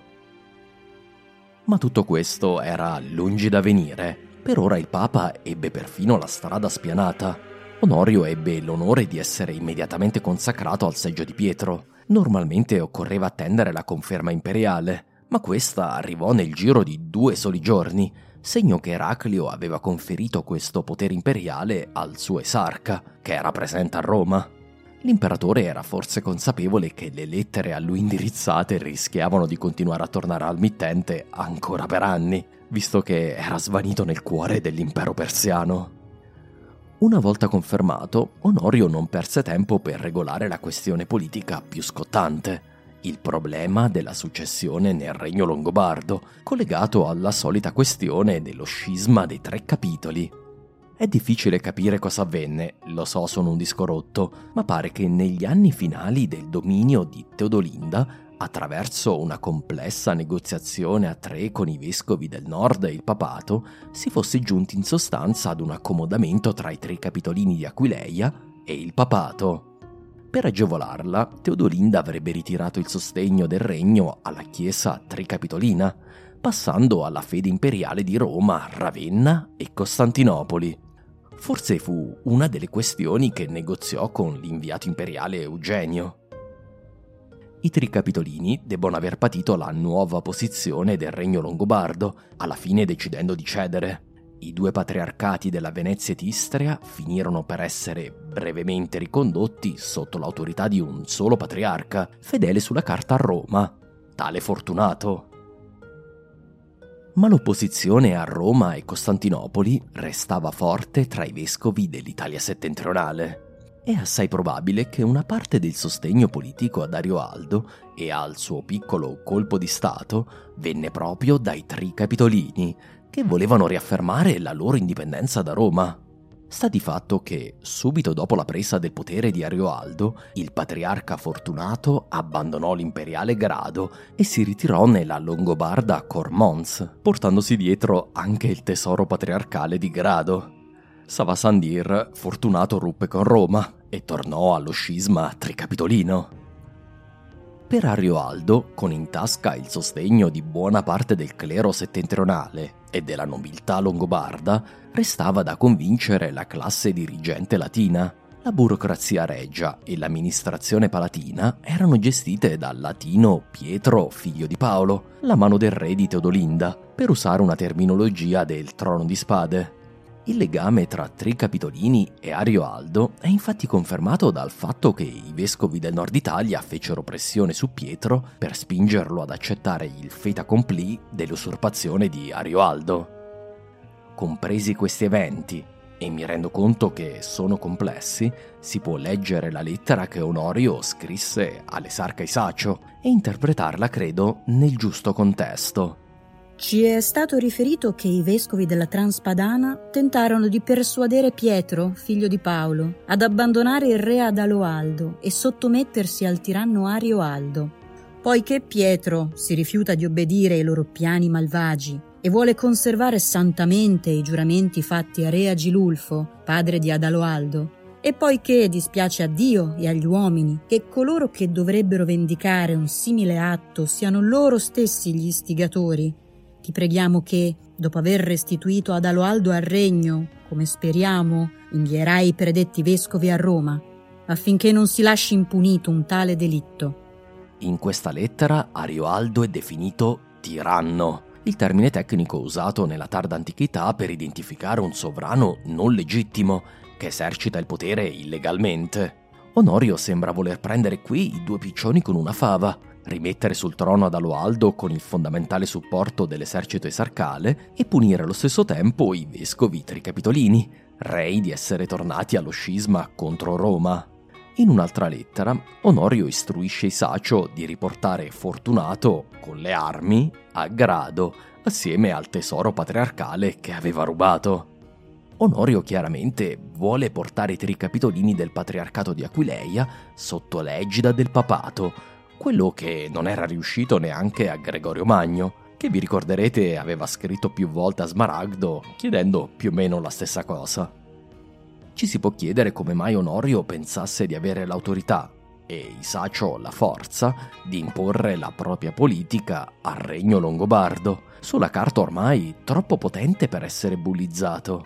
Speaker 8: Ma tutto questo era lungi da venire. Per ora il Papa ebbe perfino la strada spianata. Onorio ebbe l'onore di essere immediatamente consacrato al seggio di Pietro. Normalmente occorreva attendere la conferma imperiale, ma questa arrivò nel giro di due soli giorni, segno che Eraclio aveva conferito questo potere imperiale al suo esarca, che era presente a Roma. L'imperatore era forse consapevole che le lettere a lui indirizzate rischiavano di continuare a tornare al mittente ancora per anni, visto che era svanito nel cuore dell'impero persiano. Una volta confermato, Onorio non perse tempo per regolare la questione politica più scottante, il problema della successione nel regno longobardo, collegato alla solita questione dello scisma dei tre capitoli. È difficile capire cosa avvenne, lo so, sono un disco rotto, ma pare che negli anni finali del dominio di Teodolinda, attraverso una complessa negoziazione a tre con i vescovi del nord e il papato, si fosse giunti in sostanza ad un accomodamento tra i tre capitolini di Aquileia e il papato. Per agevolarla, Teodolinda avrebbe ritirato il sostegno del regno alla chiesa tricapitolina, passando alla fede imperiale di Roma, Ravenna e Costantinopoli. Forse fu una delle questioni che negoziò con l'inviato imperiale Eugenio. I tricapitolini debbono aver patito la nuova posizione del regno longobardo, alla fine decidendo di cedere. I due patriarcati della Venezia ed Istria finirono per essere brevemente ricondotti sotto l'autorità di un solo patriarca, fedele sulla carta a Roma, tale Fortunato. Ma l'opposizione a Roma e Costantinopoli restava forte tra i vescovi dell'Italia settentrionale. È assai probabile che una parte del sostegno politico ad Arioaldo e al suo piccolo colpo di stato venne proprio dai tricapitolini, che volevano riaffermare la loro indipendenza da Roma. Sta di fatto che, subito dopo la presa del potere di Arioaldo, il patriarca Fortunato abbandonò l'imperiale grado e si ritirò nella Longobarda Cormons, portandosi dietro anche il tesoro patriarcale di grado. Savasandir, Fortunato ruppe con Roma e tornò allo scisma tricapitolino. Per Arioaldo, con in tasca il sostegno di buona parte del clero settentrionale e della nobiltà longobarda, restava da convincere la classe dirigente latina. La burocrazia regia e l'amministrazione palatina erano gestite dal latino Pietro, figlio di Paolo, la mano del re di Teodolinda, per usare una terminologia del Trono di Spade. Il legame tra Tricapitolini e Arioaldo è infatti confermato dal fatto che i vescovi del nord Italia fecero pressione su Pietro per spingerlo ad accettare il fait accompli dell'usurpazione di Arioaldo. Compresi questi eventi, e mi rendo conto che sono complessi, si può leggere la lettera che Onorio scrisse all'esarca Isacio e interpretarla, credo, nel giusto contesto.
Speaker 12: Ci è stato riferito che i vescovi della Transpadana tentarono di persuadere Pietro, figlio di Paolo, ad abbandonare il re Adaloaldo e sottomettersi al tiranno Arioaldo. Poiché Pietro si rifiuta di obbedire ai loro piani malvagi e vuole conservare santamente i giuramenti fatti a re Agilulfo, padre di Adaloaldo, e poiché dispiace a Dio e agli uomini che coloro che dovrebbero vendicare un simile atto siano loro stessi gli istigatori, ti preghiamo che, dopo aver restituito Adaloaldo al regno, come speriamo, invierai i predetti vescovi a Roma, affinché non si lasci impunito un tale delitto.
Speaker 8: In questa lettera Arioaldo è definito tiranno, il termine tecnico usato nella tarda antichità per identificare un sovrano non legittimo che esercita il potere illegalmente. Onorio sembra voler prendere qui i due piccioni con una fava, rimettere sul trono Adaloaldo con il fondamentale supporto dell'esercito esarcale e punire allo stesso tempo i vescovi tricapitolini, rei di essere tornati allo scisma contro Roma. In un'altra lettera, Onorio istruisce Isacio di riportare Fortunato con le armi a grado, assieme al tesoro patriarcale che aveva rubato. Onorio chiaramente vuole portare i tricapitolini del patriarcato di Aquileia sotto l'egida del papato, quello che non era riuscito neanche a Gregorio Magno, che vi ricorderete aveva scritto più volte a Smaragdo chiedendo più o meno la stessa cosa. Ci si può chiedere come mai Onorio pensasse di avere l'autorità e Isacio la forza di imporre la propria politica al regno longobardo, sulla carta ormai troppo potente per essere bullizzato.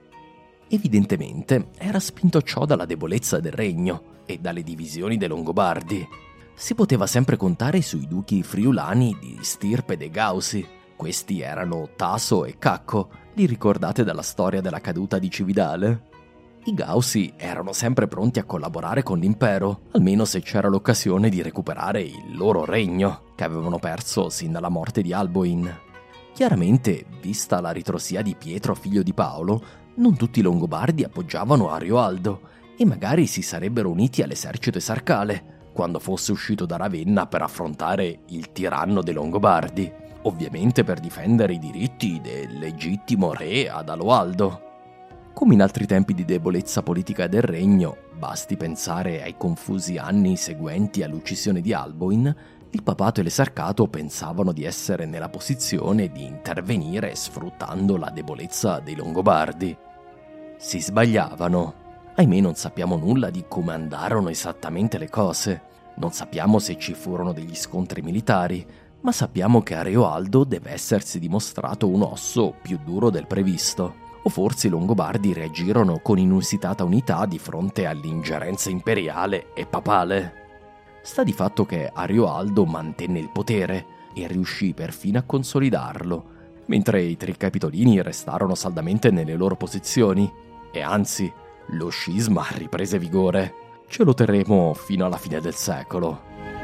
Speaker 8: Evidentemente era spinto ciò dalla debolezza del regno e dalle divisioni dei Longobardi. Si poteva sempre contare sui duchi friulani di stirpe dei Gausi. Questi erano Taso e Cacco, li ricordate dalla storia della caduta di Cividale? I Gausi erano sempre pronti a collaborare con l'impero, almeno se c'era l'occasione di recuperare il loro regno, che avevano perso sin dalla morte di Alboin. Chiaramente, vista la ritrosia di Pietro, figlio di Paolo, non tutti i Longobardi appoggiavano Arioaldo e magari si sarebbero uniti all'esercito esarcale quando fosse uscito da Ravenna per affrontare il tiranno dei Longobardi, ovviamente per difendere i diritti del legittimo re Adaloaldo. Come in altri tempi di debolezza politica del regno, basti pensare ai confusi anni seguenti all'uccisione di Alboin, il papato e l'esarcato pensavano di essere nella posizione di intervenire sfruttando la debolezza dei Longobardi. Si sbagliavano. Ahimè non sappiamo nulla di come andarono esattamente le cose. Non sappiamo se ci furono degli scontri militari, ma sappiamo che Arioaldo deve essersi dimostrato un osso più duro del previsto. O forse i Longobardi reagirono con inusitata unità di fronte all'ingerenza imperiale e papale. Sta di fatto che Arioaldo mantenne il potere e riuscì perfino a consolidarlo, mentre i tricapitolini restarono saldamente nelle loro posizioni, e anzi, lo scisma riprese vigore. Ce lo terremo fino alla fine del secolo.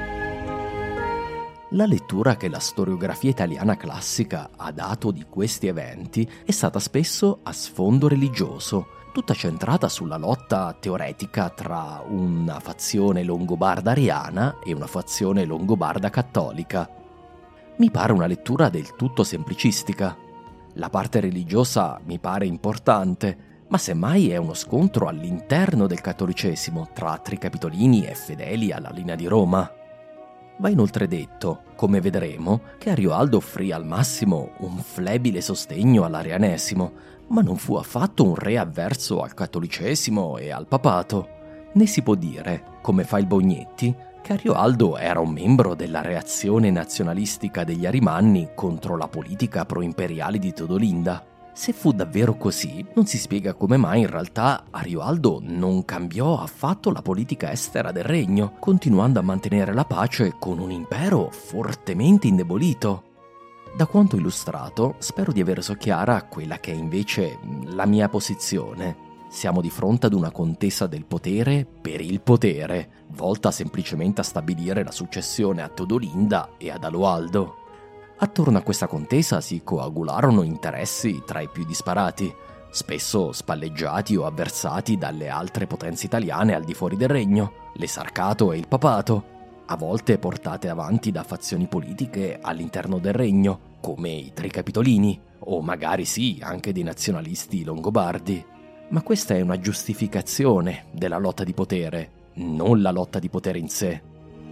Speaker 8: La lettura che la storiografia italiana classica ha dato di questi eventi è stata spesso a sfondo religioso, tutta centrata sulla lotta teoretica tra una fazione longobarda ariana e una fazione longobarda cattolica. Mi pare una lettura del tutto semplicistica. La parte religiosa mi pare importante, ma semmai è uno scontro all'interno del cattolicesimo tra tricapitolini e fedeli alla linea di Roma. Va inoltre detto, come vedremo, che Arioaldo offrì al massimo un flebile sostegno all'arianesimo, ma non fu affatto un re avverso al cattolicesimo e al papato. Ne si può dire, come fa il Bognetti, che Arioaldo era un membro della reazione nazionalistica degli Arimanni contro la politica pro-imperiale di Teodolinda. Se fu davvero così, non si spiega come mai in realtà Arioaldo non cambiò affatto la politica estera del regno, continuando a mantenere la pace con un impero fortemente indebolito. Da quanto illustrato, spero di aver reso chiara quella che è invece la mia posizione. Siamo di fronte ad una contesa del potere per il potere, volta semplicemente a stabilire la successione a Teodolinda e ad Aloaldo. Attorno a questa contesa si coagularono interessi tra i più disparati, spesso spalleggiati o avversati dalle altre potenze italiane al di fuori del regno, l'Esarcato e il Papato, a volte portate avanti da fazioni politiche all'interno del regno, come i Tricapitolini, o magari sì, anche dei nazionalisti longobardi. Ma questa è una giustificazione della lotta di potere, non la lotta di potere in sé.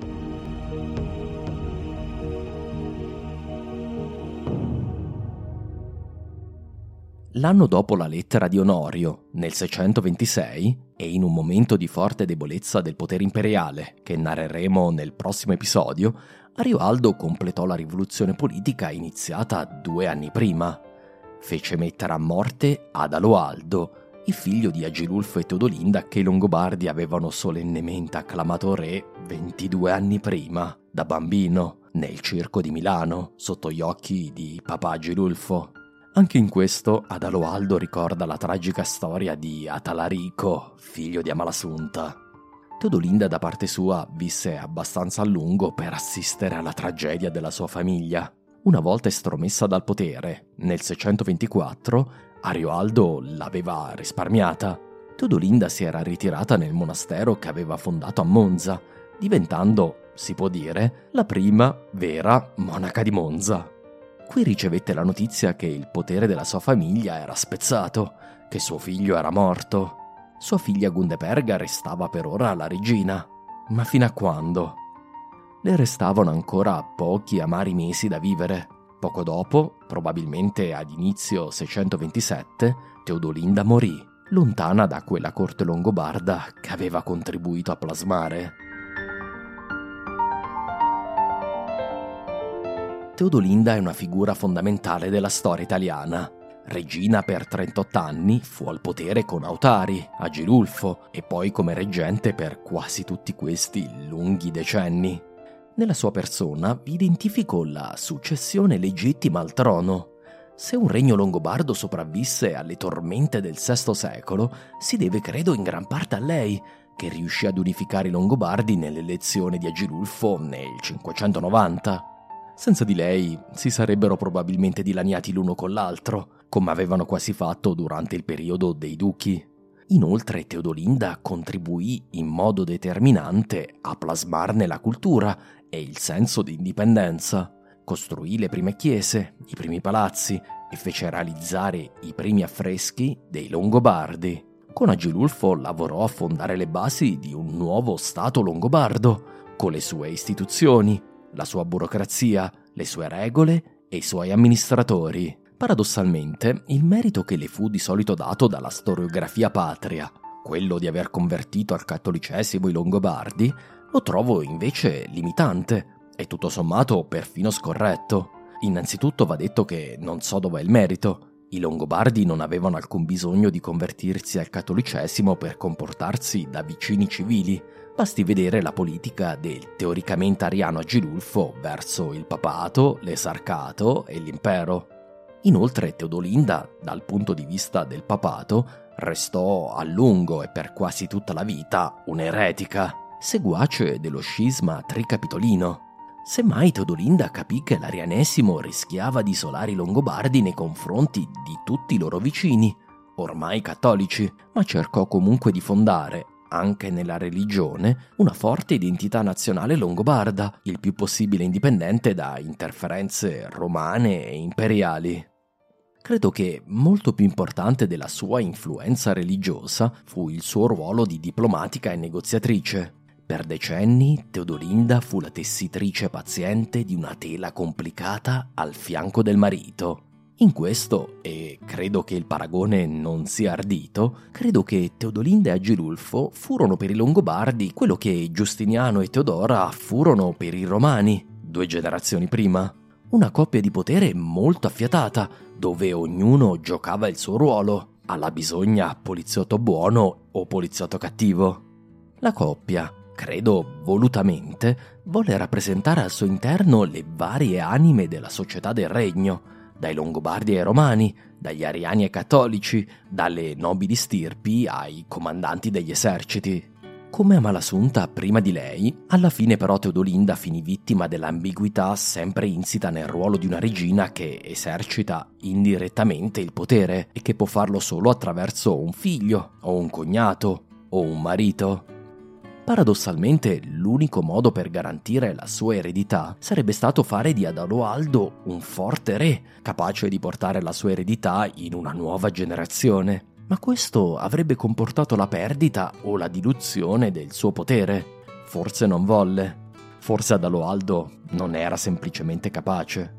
Speaker 8: L'anno dopo la lettera di Onorio, nel seicentoventisei, e in un momento di forte debolezza del potere imperiale, che narreremo nel prossimo episodio, Arioaldo completò la rivoluzione politica iniziata due anni prima. Fece mettere a morte ad Aloaldo, il figlio di Agilulfo e Teodolinda che i Longobardi avevano solennemente acclamato re ventidue anni prima, da bambino, nel circo di Milano, sotto gli occhi di papà Agilulfo. Anche in questo ad Aloaldo ricorda la tragica storia di Atalarico, figlio di Amalasunta. Teodolinda da parte sua visse abbastanza a lungo per assistere alla tragedia della sua famiglia. Una volta estromessa dal potere, nel seicentoventiquattro, Arioaldo l'aveva risparmiata. Teodolinda si era ritirata nel monastero che aveva fondato a Monza, diventando, si può dire, la prima vera monaca di Monza. Qui ricevette la notizia che il potere della sua famiglia era spezzato, che suo figlio era morto. Sua figlia Gundeperga restava per ora la regina. Ma fino a quando? Le restavano ancora pochi amari mesi da vivere. Poco dopo, probabilmente ad inizio seicentoventisette, Teodolinda morì, lontana da quella corte longobarda che aveva contribuito a plasmare. Teodolinda è una figura fondamentale della storia italiana. Regina per trentotto anni, fu al potere con Autari, Agilulfo e poi come reggente per quasi tutti questi lunghi decenni. Nella sua persona vi identificò la successione legittima al trono. Se un regno longobardo sopravvisse alle tormente del sesto secolo, si deve credo in gran parte a lei, che riuscì ad unificare i Longobardi nell'elezione di Agilulfo nel cinquecentonovanta. Senza di lei si sarebbero probabilmente dilaniati l'uno con l'altro, come avevano quasi fatto durante il periodo dei duchi. Inoltre Teodolinda contribuì in modo determinante a plasmarne la cultura e il senso di indipendenza. Costruì le prime chiese, i primi palazzi e fece realizzare i primi affreschi dei Longobardi. Con Agilulfo lavorò a fondare le basi di un nuovo Stato longobardo, con le sue istituzioni, la sua burocrazia, le sue regole e i suoi amministratori. Paradossalmente, il merito che le fu di solito dato dalla storiografia patria, quello di aver convertito al cattolicesimo i Longobardi, lo trovo invece limitante e tutto sommato perfino scorretto. Innanzitutto va detto che non so dov'è il merito. I Longobardi non avevano alcun bisogno di convertirsi al cattolicesimo per comportarsi da vicini civili. Basti vedere la politica del teoricamente ariano Agilulfo verso il papato, l'esarcato e l'impero. Inoltre Teodolinda, dal punto di vista del papato, restò a lungo e per quasi tutta la vita un'eretica, seguace dello scisma tricapitolino. Semmai Teodolinda capì che l'arianesimo rischiava di isolare i Longobardi nei confronti di tutti i loro vicini, ormai cattolici, ma cercò comunque di fondare, anche nella religione, una forte identità nazionale longobarda, il più possibile indipendente da interferenze romane e imperiali. Credo che molto più importante della sua influenza religiosa fu il suo ruolo di diplomatica e negoziatrice. Per decenni Teodolinda fu la tessitrice paziente di una tela complicata al fianco del marito. In questo, e credo che il paragone non sia ardito, credo che Teodolinda e Agilulfo furono per i Longobardi quello che Giustiniano e Teodora furono per i Romani, due generazioni prima. Una coppia di potere molto affiatata, dove ognuno giocava il suo ruolo, alla bisogna poliziotto buono o poliziotto cattivo. La coppia, credo volutamente, volle rappresentare al suo interno le varie anime della società del regno, dai Longobardi ai Romani, dagli Ariani ai Cattolici, dalle nobili stirpi ai comandanti degli eserciti. Come Amalasuntha prima di lei, alla fine però Teodolinda finì vittima dell'ambiguità sempre insita nel ruolo di una regina che esercita indirettamente il potere e che può farlo solo attraverso un figlio, o un cognato, o un marito. Paradossalmente, l'unico modo per garantire la sua eredità sarebbe stato fare di Adaloaldo un forte re, capace di portare la sua eredità in una nuova generazione. Ma questo avrebbe comportato la perdita o la diluzione del suo potere. Forse non volle. Forse Adaloaldo non era semplicemente capace.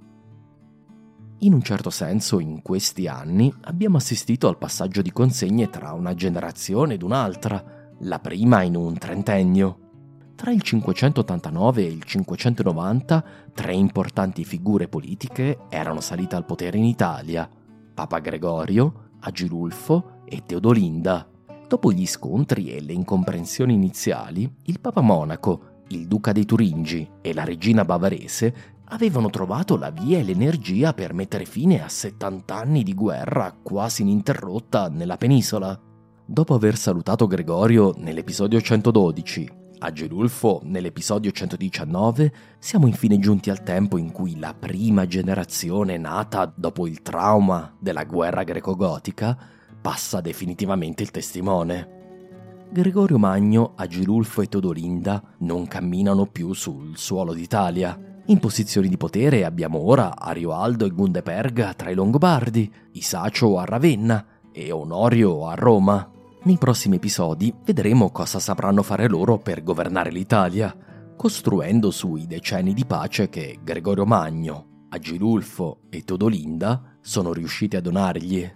Speaker 8: In un certo senso, in questi anni, abbiamo assistito al passaggio di consegne tra una generazione ed un'altra, la prima in un trentennio. Tra il cinquecentottantanove e il cinquecentonovanta, tre importanti figure politiche erano salite al potere in Italia: Papa Gregorio, Agilulfo e Teodolinda. Dopo gli scontri e le incomprensioni iniziali, il Papa Monaco, il Duca dei Turingi e la regina bavarese avevano trovato la via e l'energia per mettere fine a settanta anni di guerra quasi ininterrotta nella penisola. Dopo aver salutato Gregorio nell'episodio centododici, Agilulfo nell'episodio centodiciannove, siamo infine giunti al tempo in cui la prima generazione nata dopo il trauma della guerra greco-gotica passa definitivamente il testimone. Gregorio Magno, Agilulfo e Teodolinda non camminano più sul suolo d'Italia. In posizioni di potere abbiamo ora Arioaldo e Gundeperga tra i Longobardi, Isacio a Ravenna e Onorio a Roma. Nei prossimi episodi vedremo cosa sapranno fare loro per governare l'Italia, costruendo sui decenni di pace che Gregorio Magno, Agilulfo e Teodolinda sono riusciti a donargli.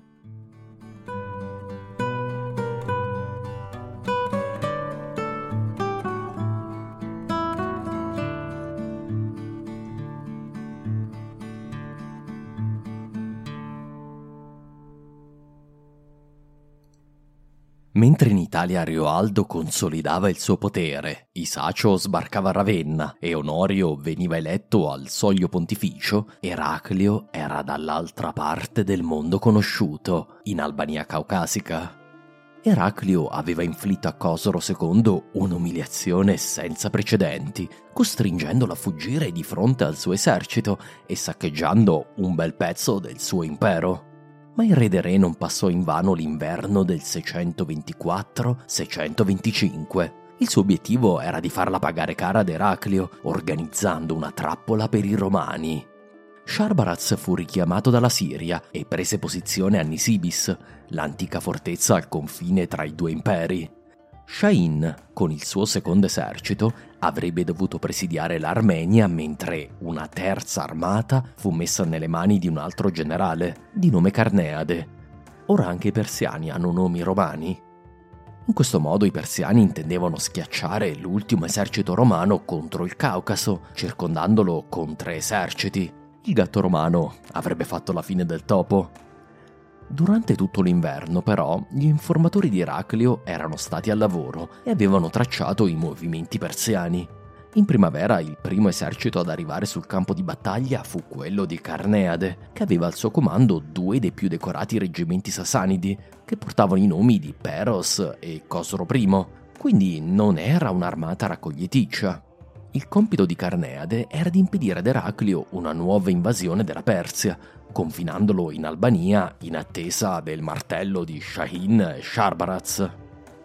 Speaker 8: Mentre in Italia Arioaldo consolidava il suo potere, Isacio sbarcava a Ravenna e Onorio veniva eletto al soglio pontificio, Eraclio era dall'altra parte del mondo conosciuto, in Albania caucasica. Eraclio aveva inflitto a Cosoro secondo un'umiliazione senza precedenti, costringendolo a fuggire di fronte al suo esercito e saccheggiando un bel pezzo del suo impero. Ma il re dei re non passò invano l'inverno del seicentoventiquattro seicentoventicinque. Il suo obiettivo era di farla pagare cara ad Eraclio, organizzando una trappola per i Romani. Sharbaraz fu richiamato dalla Siria e prese posizione a Nisibis, l'antica fortezza al confine tra i due imperi. Shahin, con il suo secondo esercito, avrebbe dovuto presidiare l'Armenia mentre una terza armata fu messa nelle mani di un altro generale, di nome Carneade. Ora anche i persiani hanno nomi romani. In questo modo i persiani intendevano schiacciare l'ultimo esercito romano contro il Caucaso, circondandolo con tre eserciti. Il gatto romano avrebbe fatto la fine del topo. Durante tutto l'inverno, però, gli informatori di Eraclio erano stati al lavoro e avevano tracciato i movimenti persiani. In primavera il primo esercito ad arrivare sul campo di battaglia fu quello di Carneade, che aveva al suo comando due dei più decorati reggimenti sasanidi, che portavano i nomi di Peros e Cosro I, quindi non era un'armata raccoglieticcia. Il compito di Carneade era di impedire ad Eraclio una nuova invasione della Persia, confinandolo in Albania in attesa del martello di Shahin e Sharbaraz.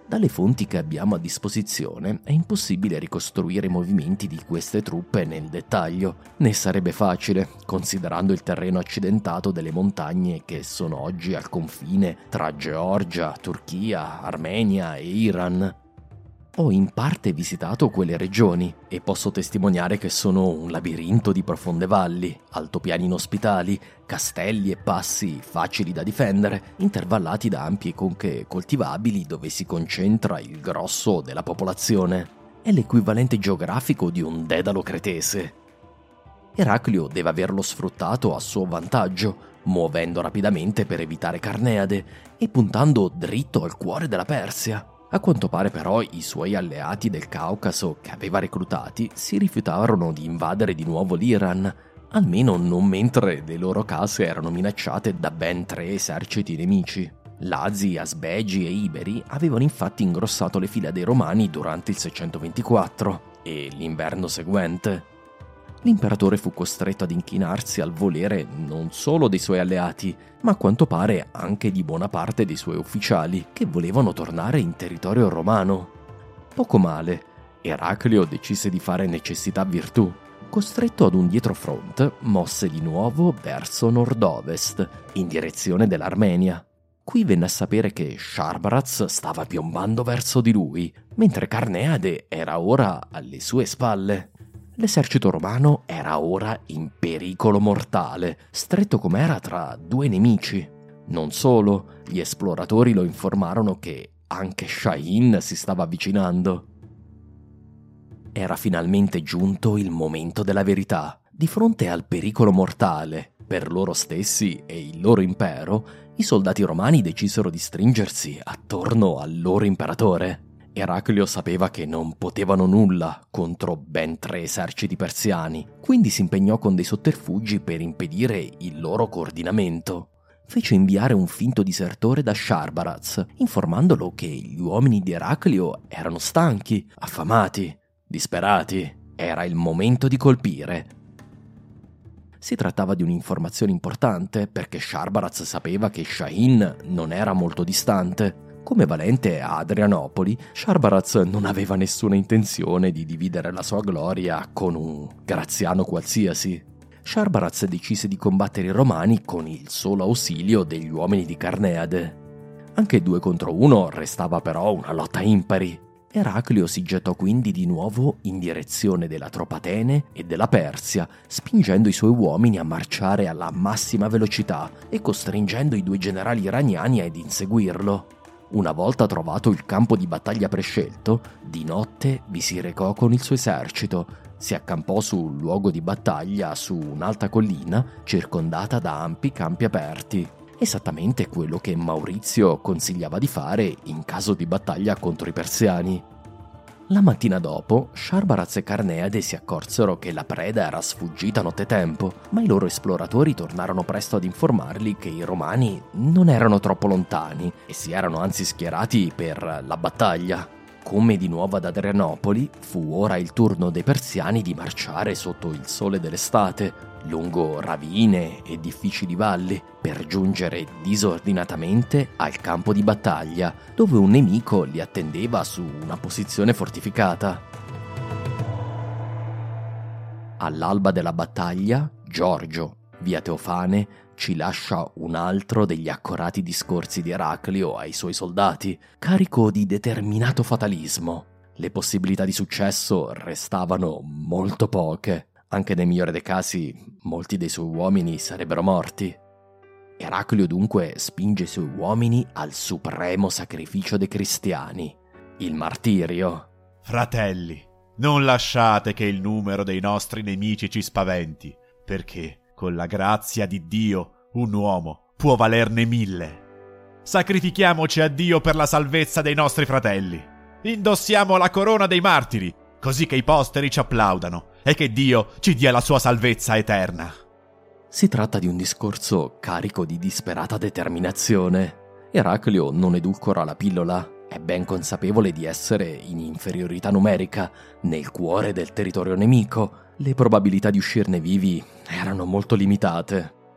Speaker 8: Dalle fonti che abbiamo a disposizione è impossibile ricostruire i movimenti di queste truppe nel dettaglio, né sarebbe facile, considerando il terreno accidentato delle montagne che sono oggi al confine tra Georgia, Turchia, Armenia e Iran. Ho in parte visitato quelle regioni e posso testimoniare che sono un labirinto di profonde valli, altopiani inospitali, castelli e passi facili da difendere, intervallati da ampie conche coltivabili dove si concentra il grosso della popolazione. È l'equivalente geografico di un dedalo cretese. Eraclio deve averlo sfruttato a suo vantaggio, muovendo rapidamente per evitare Carneade e puntando dritto al cuore della Persia. A quanto pare però i suoi alleati del Caucaso che aveva reclutati si rifiutarono di invadere di nuovo l'Iran, almeno non mentre le loro case erano minacciate da ben tre eserciti nemici. Lazi, Asbegi e Iberi avevano infatti ingrossato le fila dei Romani durante il seicentoventiquattro e l'inverno seguente. L'imperatore fu costretto ad inchinarsi al volere non solo dei suoi alleati, ma a quanto pare anche di buona parte dei suoi ufficiali, che volevano tornare in territorio romano. Poco male, Eraclio decise di fare necessità virtù. Costretto ad un dietrofront, mosse di nuovo verso nord-ovest, in direzione dell'Armenia. Qui venne a sapere che Sharbaraz stava piombando verso di lui, mentre Carneade era ora alle sue spalle. L'esercito romano era ora in pericolo mortale, stretto com'era tra due nemici. Non solo, gli esploratori lo informarono che anche Shahin si stava avvicinando. Era finalmente giunto il momento della verità. Di fronte al pericolo mortale, per loro stessi e il loro impero, i soldati romani decisero di stringersi attorno al loro imperatore. Eraclio sapeva che non potevano nulla contro ben tre eserciti persiani, quindi si impegnò con dei sotterfugi per impedire il loro coordinamento. Fece inviare un finto disertore da Sharbaraz, informandolo che gli uomini di Eraclio erano stanchi, affamati, disperati. Era il momento di colpire. Si trattava di un'informazione importante perché Sharbaraz sapeva che Shahin non era molto distante. Come valente a Adrianopoli, Sharbaraz non aveva nessuna intenzione di dividere la sua gloria con un graziano qualsiasi. Sharbaraz decise di combattere i Romani con il solo ausilio degli uomini di Carneade. Anche due contro uno restava però una lotta impari. Eraclio si gettò quindi di nuovo in direzione della Tropatene e della Persia, spingendo i suoi uomini a marciare alla massima velocità e costringendo i due generali iraniani ad inseguirlo. Una volta trovato il campo di battaglia prescelto, di notte vi si recò con il suo esercito, si accampò sul luogo di battaglia su un'alta collina circondata da ampi campi aperti, esattamente quello che Maurizio consigliava di fare in caso di battaglia contro i persiani. La mattina dopo, Sharbaraz e Carneade si accorsero che la preda era sfuggita nottetempo, ma i loro esploratori tornarono presto ad informarli che i romani non erano troppo lontani e si erano anzi schierati per la battaglia. Come di nuovo ad Adrianopoli, fu ora il turno dei persiani di marciare sotto il sole dell'estate, lungo ravine e difficili valli, per giungere disordinatamente al campo di battaglia, dove un nemico li attendeva su una posizione fortificata. All'alba della battaglia, Giorgio, via Teofane, ci lascia un altro degli accorati discorsi di Eraclio ai suoi soldati, carico di determinato fatalismo. Le possibilità di successo restavano molto poche. Anche nel migliore dei casi, molti dei suoi uomini sarebbero morti. Eraclio dunque spinge i suoi uomini al supremo sacrificio dei cristiani, il martirio.
Speaker 11: Fratelli, non lasciate che il numero dei nostri nemici ci spaventi, perché con la grazia di Dio un uomo può valerne mille. Sacrifichiamoci a Dio per la salvezza dei nostri fratelli. Indossiamo la corona dei martiri, così che i posteri ci applaudano e che Dio ci dia la sua salvezza eterna.
Speaker 8: Si tratta di un discorso carico di disperata determinazione. Eraclio non edulcora la pillola, è ben consapevole di essere in inferiorità numerica nel cuore del territorio nemico. Le probabilità di uscirne vivi erano molto limitate.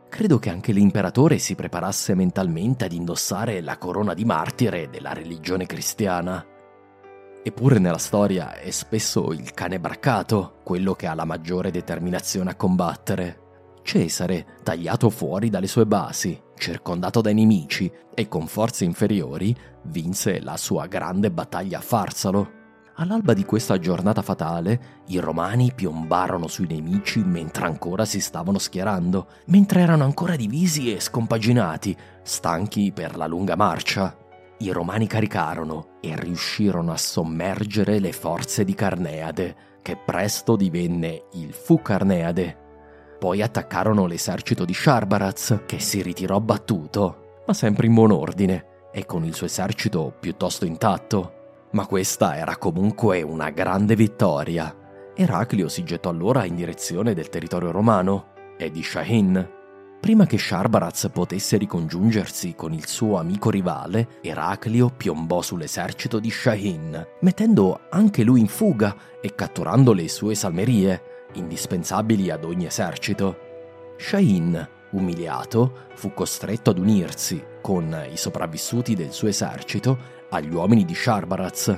Speaker 8: credo che anche l'imperatore si preparasse mentalmente ad indossare la corona di martire della religione cristiana. Eppure nella storia è spesso il cane braccato quello che ha la maggiore determinazione a combattere. Cesare, tagliato fuori dalle sue basi, circondato dai nemici e con forze inferiori, vinse la sua grande battaglia a Farsalo. All'alba di questa giornata fatale, i romani piombarono sui nemici mentre ancora si stavano schierando, mentre erano ancora divisi e scompaginati, stanchi per la lunga marcia. I romani caricarono e riuscirono a sommergere le forze di Carneade, che presto divenne il Fu Carneade. Poi attaccarono l'esercito di Sharbaraz, che si ritirò battuto, ma sempre in buon ordine e con il suo esercito piuttosto intatto. Ma questa era comunque una grande vittoria. Eraclio si gettò allora in direzione del territorio romano e di Shahin. Prima che Sharbaraz potesse ricongiungersi con il suo amico rivale, Eraclio piombò sull'esercito di Shahin, mettendo anche lui in fuga e catturando le sue salmerie, indispensabili ad ogni esercito. Shahin, umiliato, fu costretto ad unirsi, con i sopravvissuti del suo esercito, agli uomini di Sharbaraz.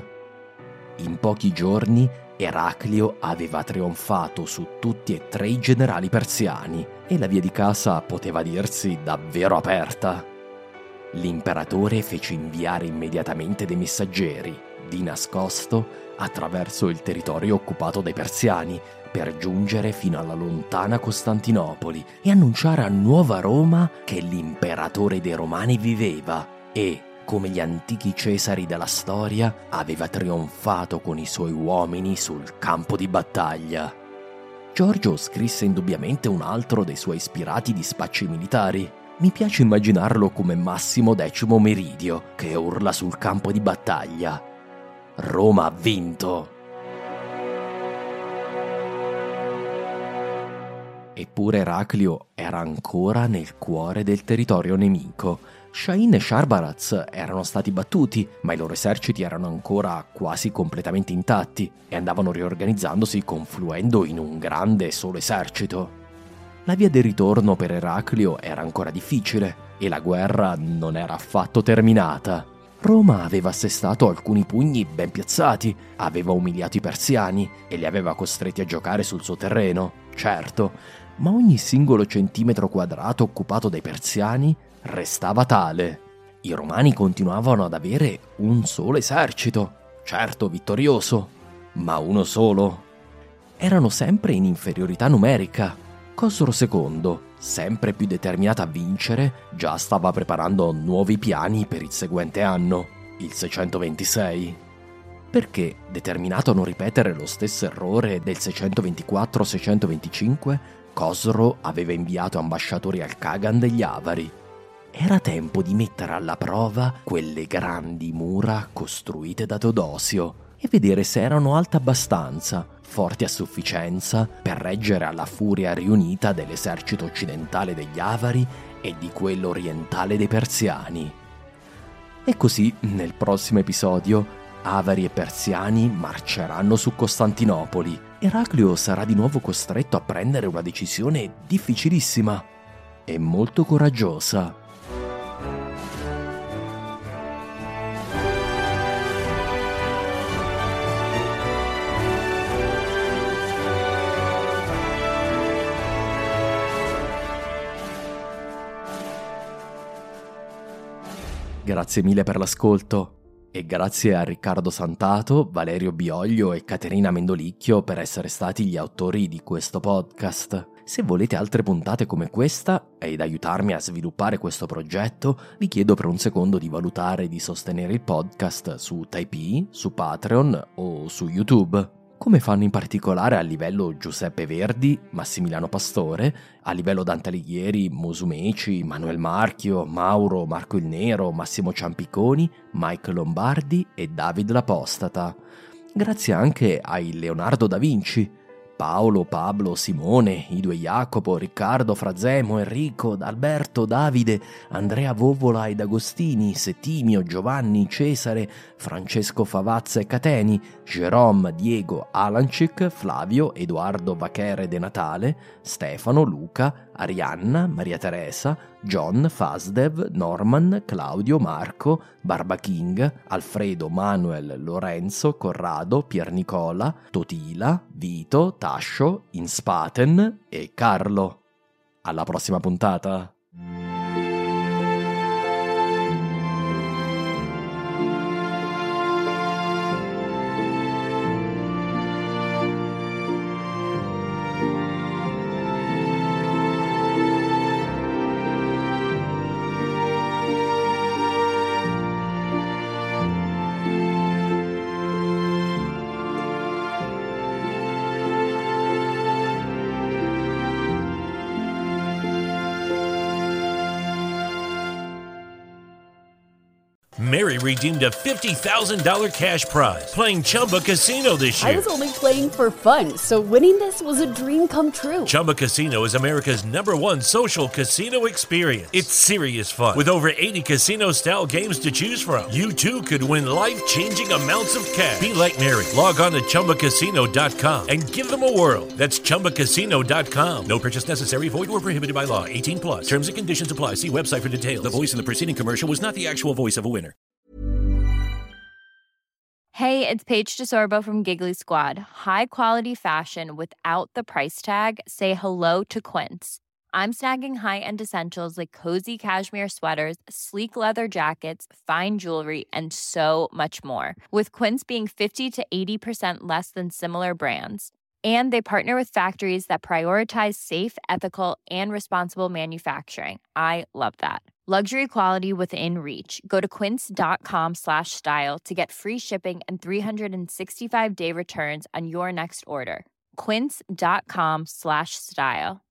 Speaker 8: In pochi giorni Eraclio aveva trionfato su tutti e tre i generali persiani e la via di casa poteva dirsi davvero aperta. L'imperatore fece inviare immediatamente dei messaggeri, di nascosto, attraverso il territorio occupato dai persiani, per giungere fino alla lontana Costantinopoli e annunciare a Nuova Roma che l'imperatore dei Romani viveva e, come gli antichi Cesari della storia, aveva trionfato con i suoi uomini sul campo di battaglia. Giorgio scrisse indubbiamente un altro dei suoi ispirati dispacci militari. Mi piace immaginarlo come Massimo Decimo Meridio, che urla sul campo di battaglia: Roma ha vinto! Eppure Eraclio era ancora nel cuore del territorio nemico. Shahin e Sharbaraz erano stati battuti, ma i loro eserciti erano ancora quasi completamente intatti e andavano riorganizzandosi, confluendo in un grande e solo esercito. La via del ritorno per Eraclio era ancora difficile e la guerra non era affatto terminata. Roma aveva assestato alcuni pugni ben piazzati, aveva umiliato i persiani e li aveva costretti a giocare sul suo terreno, certo, ma ogni singolo centimetro quadrato occupato dai persiani restava tale. I romani continuavano ad avere un solo esercito, certo vittorioso, ma uno solo. Erano sempre in inferiorità numerica. Cosro secondo, sempre più determinato a vincere, già stava preparando nuovi piani per il seguente anno, il seicentoventisei. Perché, determinato a non ripetere lo stesso errore del seicentoventiquattro seicentoventicinque, Cosro aveva inviato ambasciatori al Khagan degli Avari. Era tempo di mettere alla prova quelle grandi mura costruite da Teodosio e vedere se erano alte abbastanza, forti a sufficienza per reggere alla furia riunita dell'esercito occidentale degli Avari e di quello orientale dei Persiani. E così, nel prossimo episodio, Avari e Persiani marceranno su Costantinopoli. Eraclio sarà di nuovo costretto a prendere una decisione difficilissima e molto coraggiosa. Grazie mille per l'ascolto e grazie a Riccardo Santato, Valerio Bioglio e Caterina Mendolicchio per essere stati gli autori di questo podcast. Se volete altre puntate come questa ed aiutarmi a sviluppare questo progetto, vi chiedo per un secondo di valutare e di sostenere il podcast su Typee, su Patreon o su YouTube, come fanno in particolare a livello Giuseppe Verdi, Massimiliano Pastore, a livello Dante Alighieri, Musumeci, Manuel Marchio, Mauro, Marco il Nero, Massimo Ciampiconi, Mike Lombardi e David l'Apostata. Grazie anche ai Leonardo da Vinci, Paolo, Pablo, Simone, i due Jacopo, Riccardo, Frazemo, Enrico, Alberto, Davide, Andrea Vovola ed Agostini, Settimio, Giovanni, Cesare, Francesco Favazza e Cateni, Jerome, Diego, Alancic, Flavio, Edoardo Vachere De Natale, Stefano, Luca, Arianna, Maria Teresa, John, Fasdev, Norman, Claudio, Marco, Barba King, Alfredo, Manuel, Lorenzo, Corrado, Piernicola, Totila, Vito, Tascio, Inspaten e Carlo. Alla prossima puntata!
Speaker 4: Mary redeemed a fifty thousand dollars cash prize playing Chumba Casino this year.
Speaker 5: I was only playing for fun, so winning this was a dream come true.
Speaker 4: Chumba Casino is America's number one social casino experience. It's serious fun. With over eighty casino-style games to choose from, you too could win life-changing amounts of cash. Be like Mary. Log on to Chumba Casino dot com and give them a whirl. That's Chumba Casino dot com. No purchase necessary. Void or prohibited by law. eighteen plus. Terms and conditions apply. See website for details. The voice in the preceding commercial was not the actual voice of a winner.
Speaker 13: Hey, it's Paige DeSorbo from Giggly Squad. High quality fashion without the price tag. Say hello to Quince. I'm snagging high-end essentials like cozy cashmere sweaters, sleek leather jackets, fine jewelry, and so much more. With Quince being fifty to eighty percent less than similar brands. And they partner with factories that prioritize safe, ethical, and responsible manufacturing. I love that. Luxury quality within reach. Go to quince.com slash style to get free shipping and three sixty-five day returns on your next order. Quince.com slash style.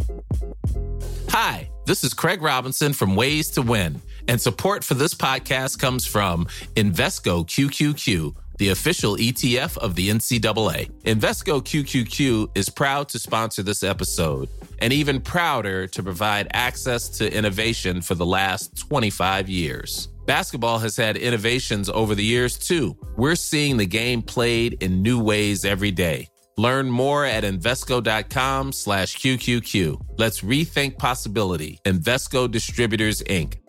Speaker 14: Hi, this is Craig Robinson from Ways to Win, and support for this podcast comes from Invesco Q Q Q, the official E T F of the N C double A. Invesco Q Q Q is proud to sponsor this episode, and even prouder to provide access to innovation for the last twenty-five years. Basketball has had innovations over the years, too. We're seeing the game played in new ways every day. Learn more at Invesco.com slash QQQ. Let's rethink possibility. Invesco Distributors, Incorporated.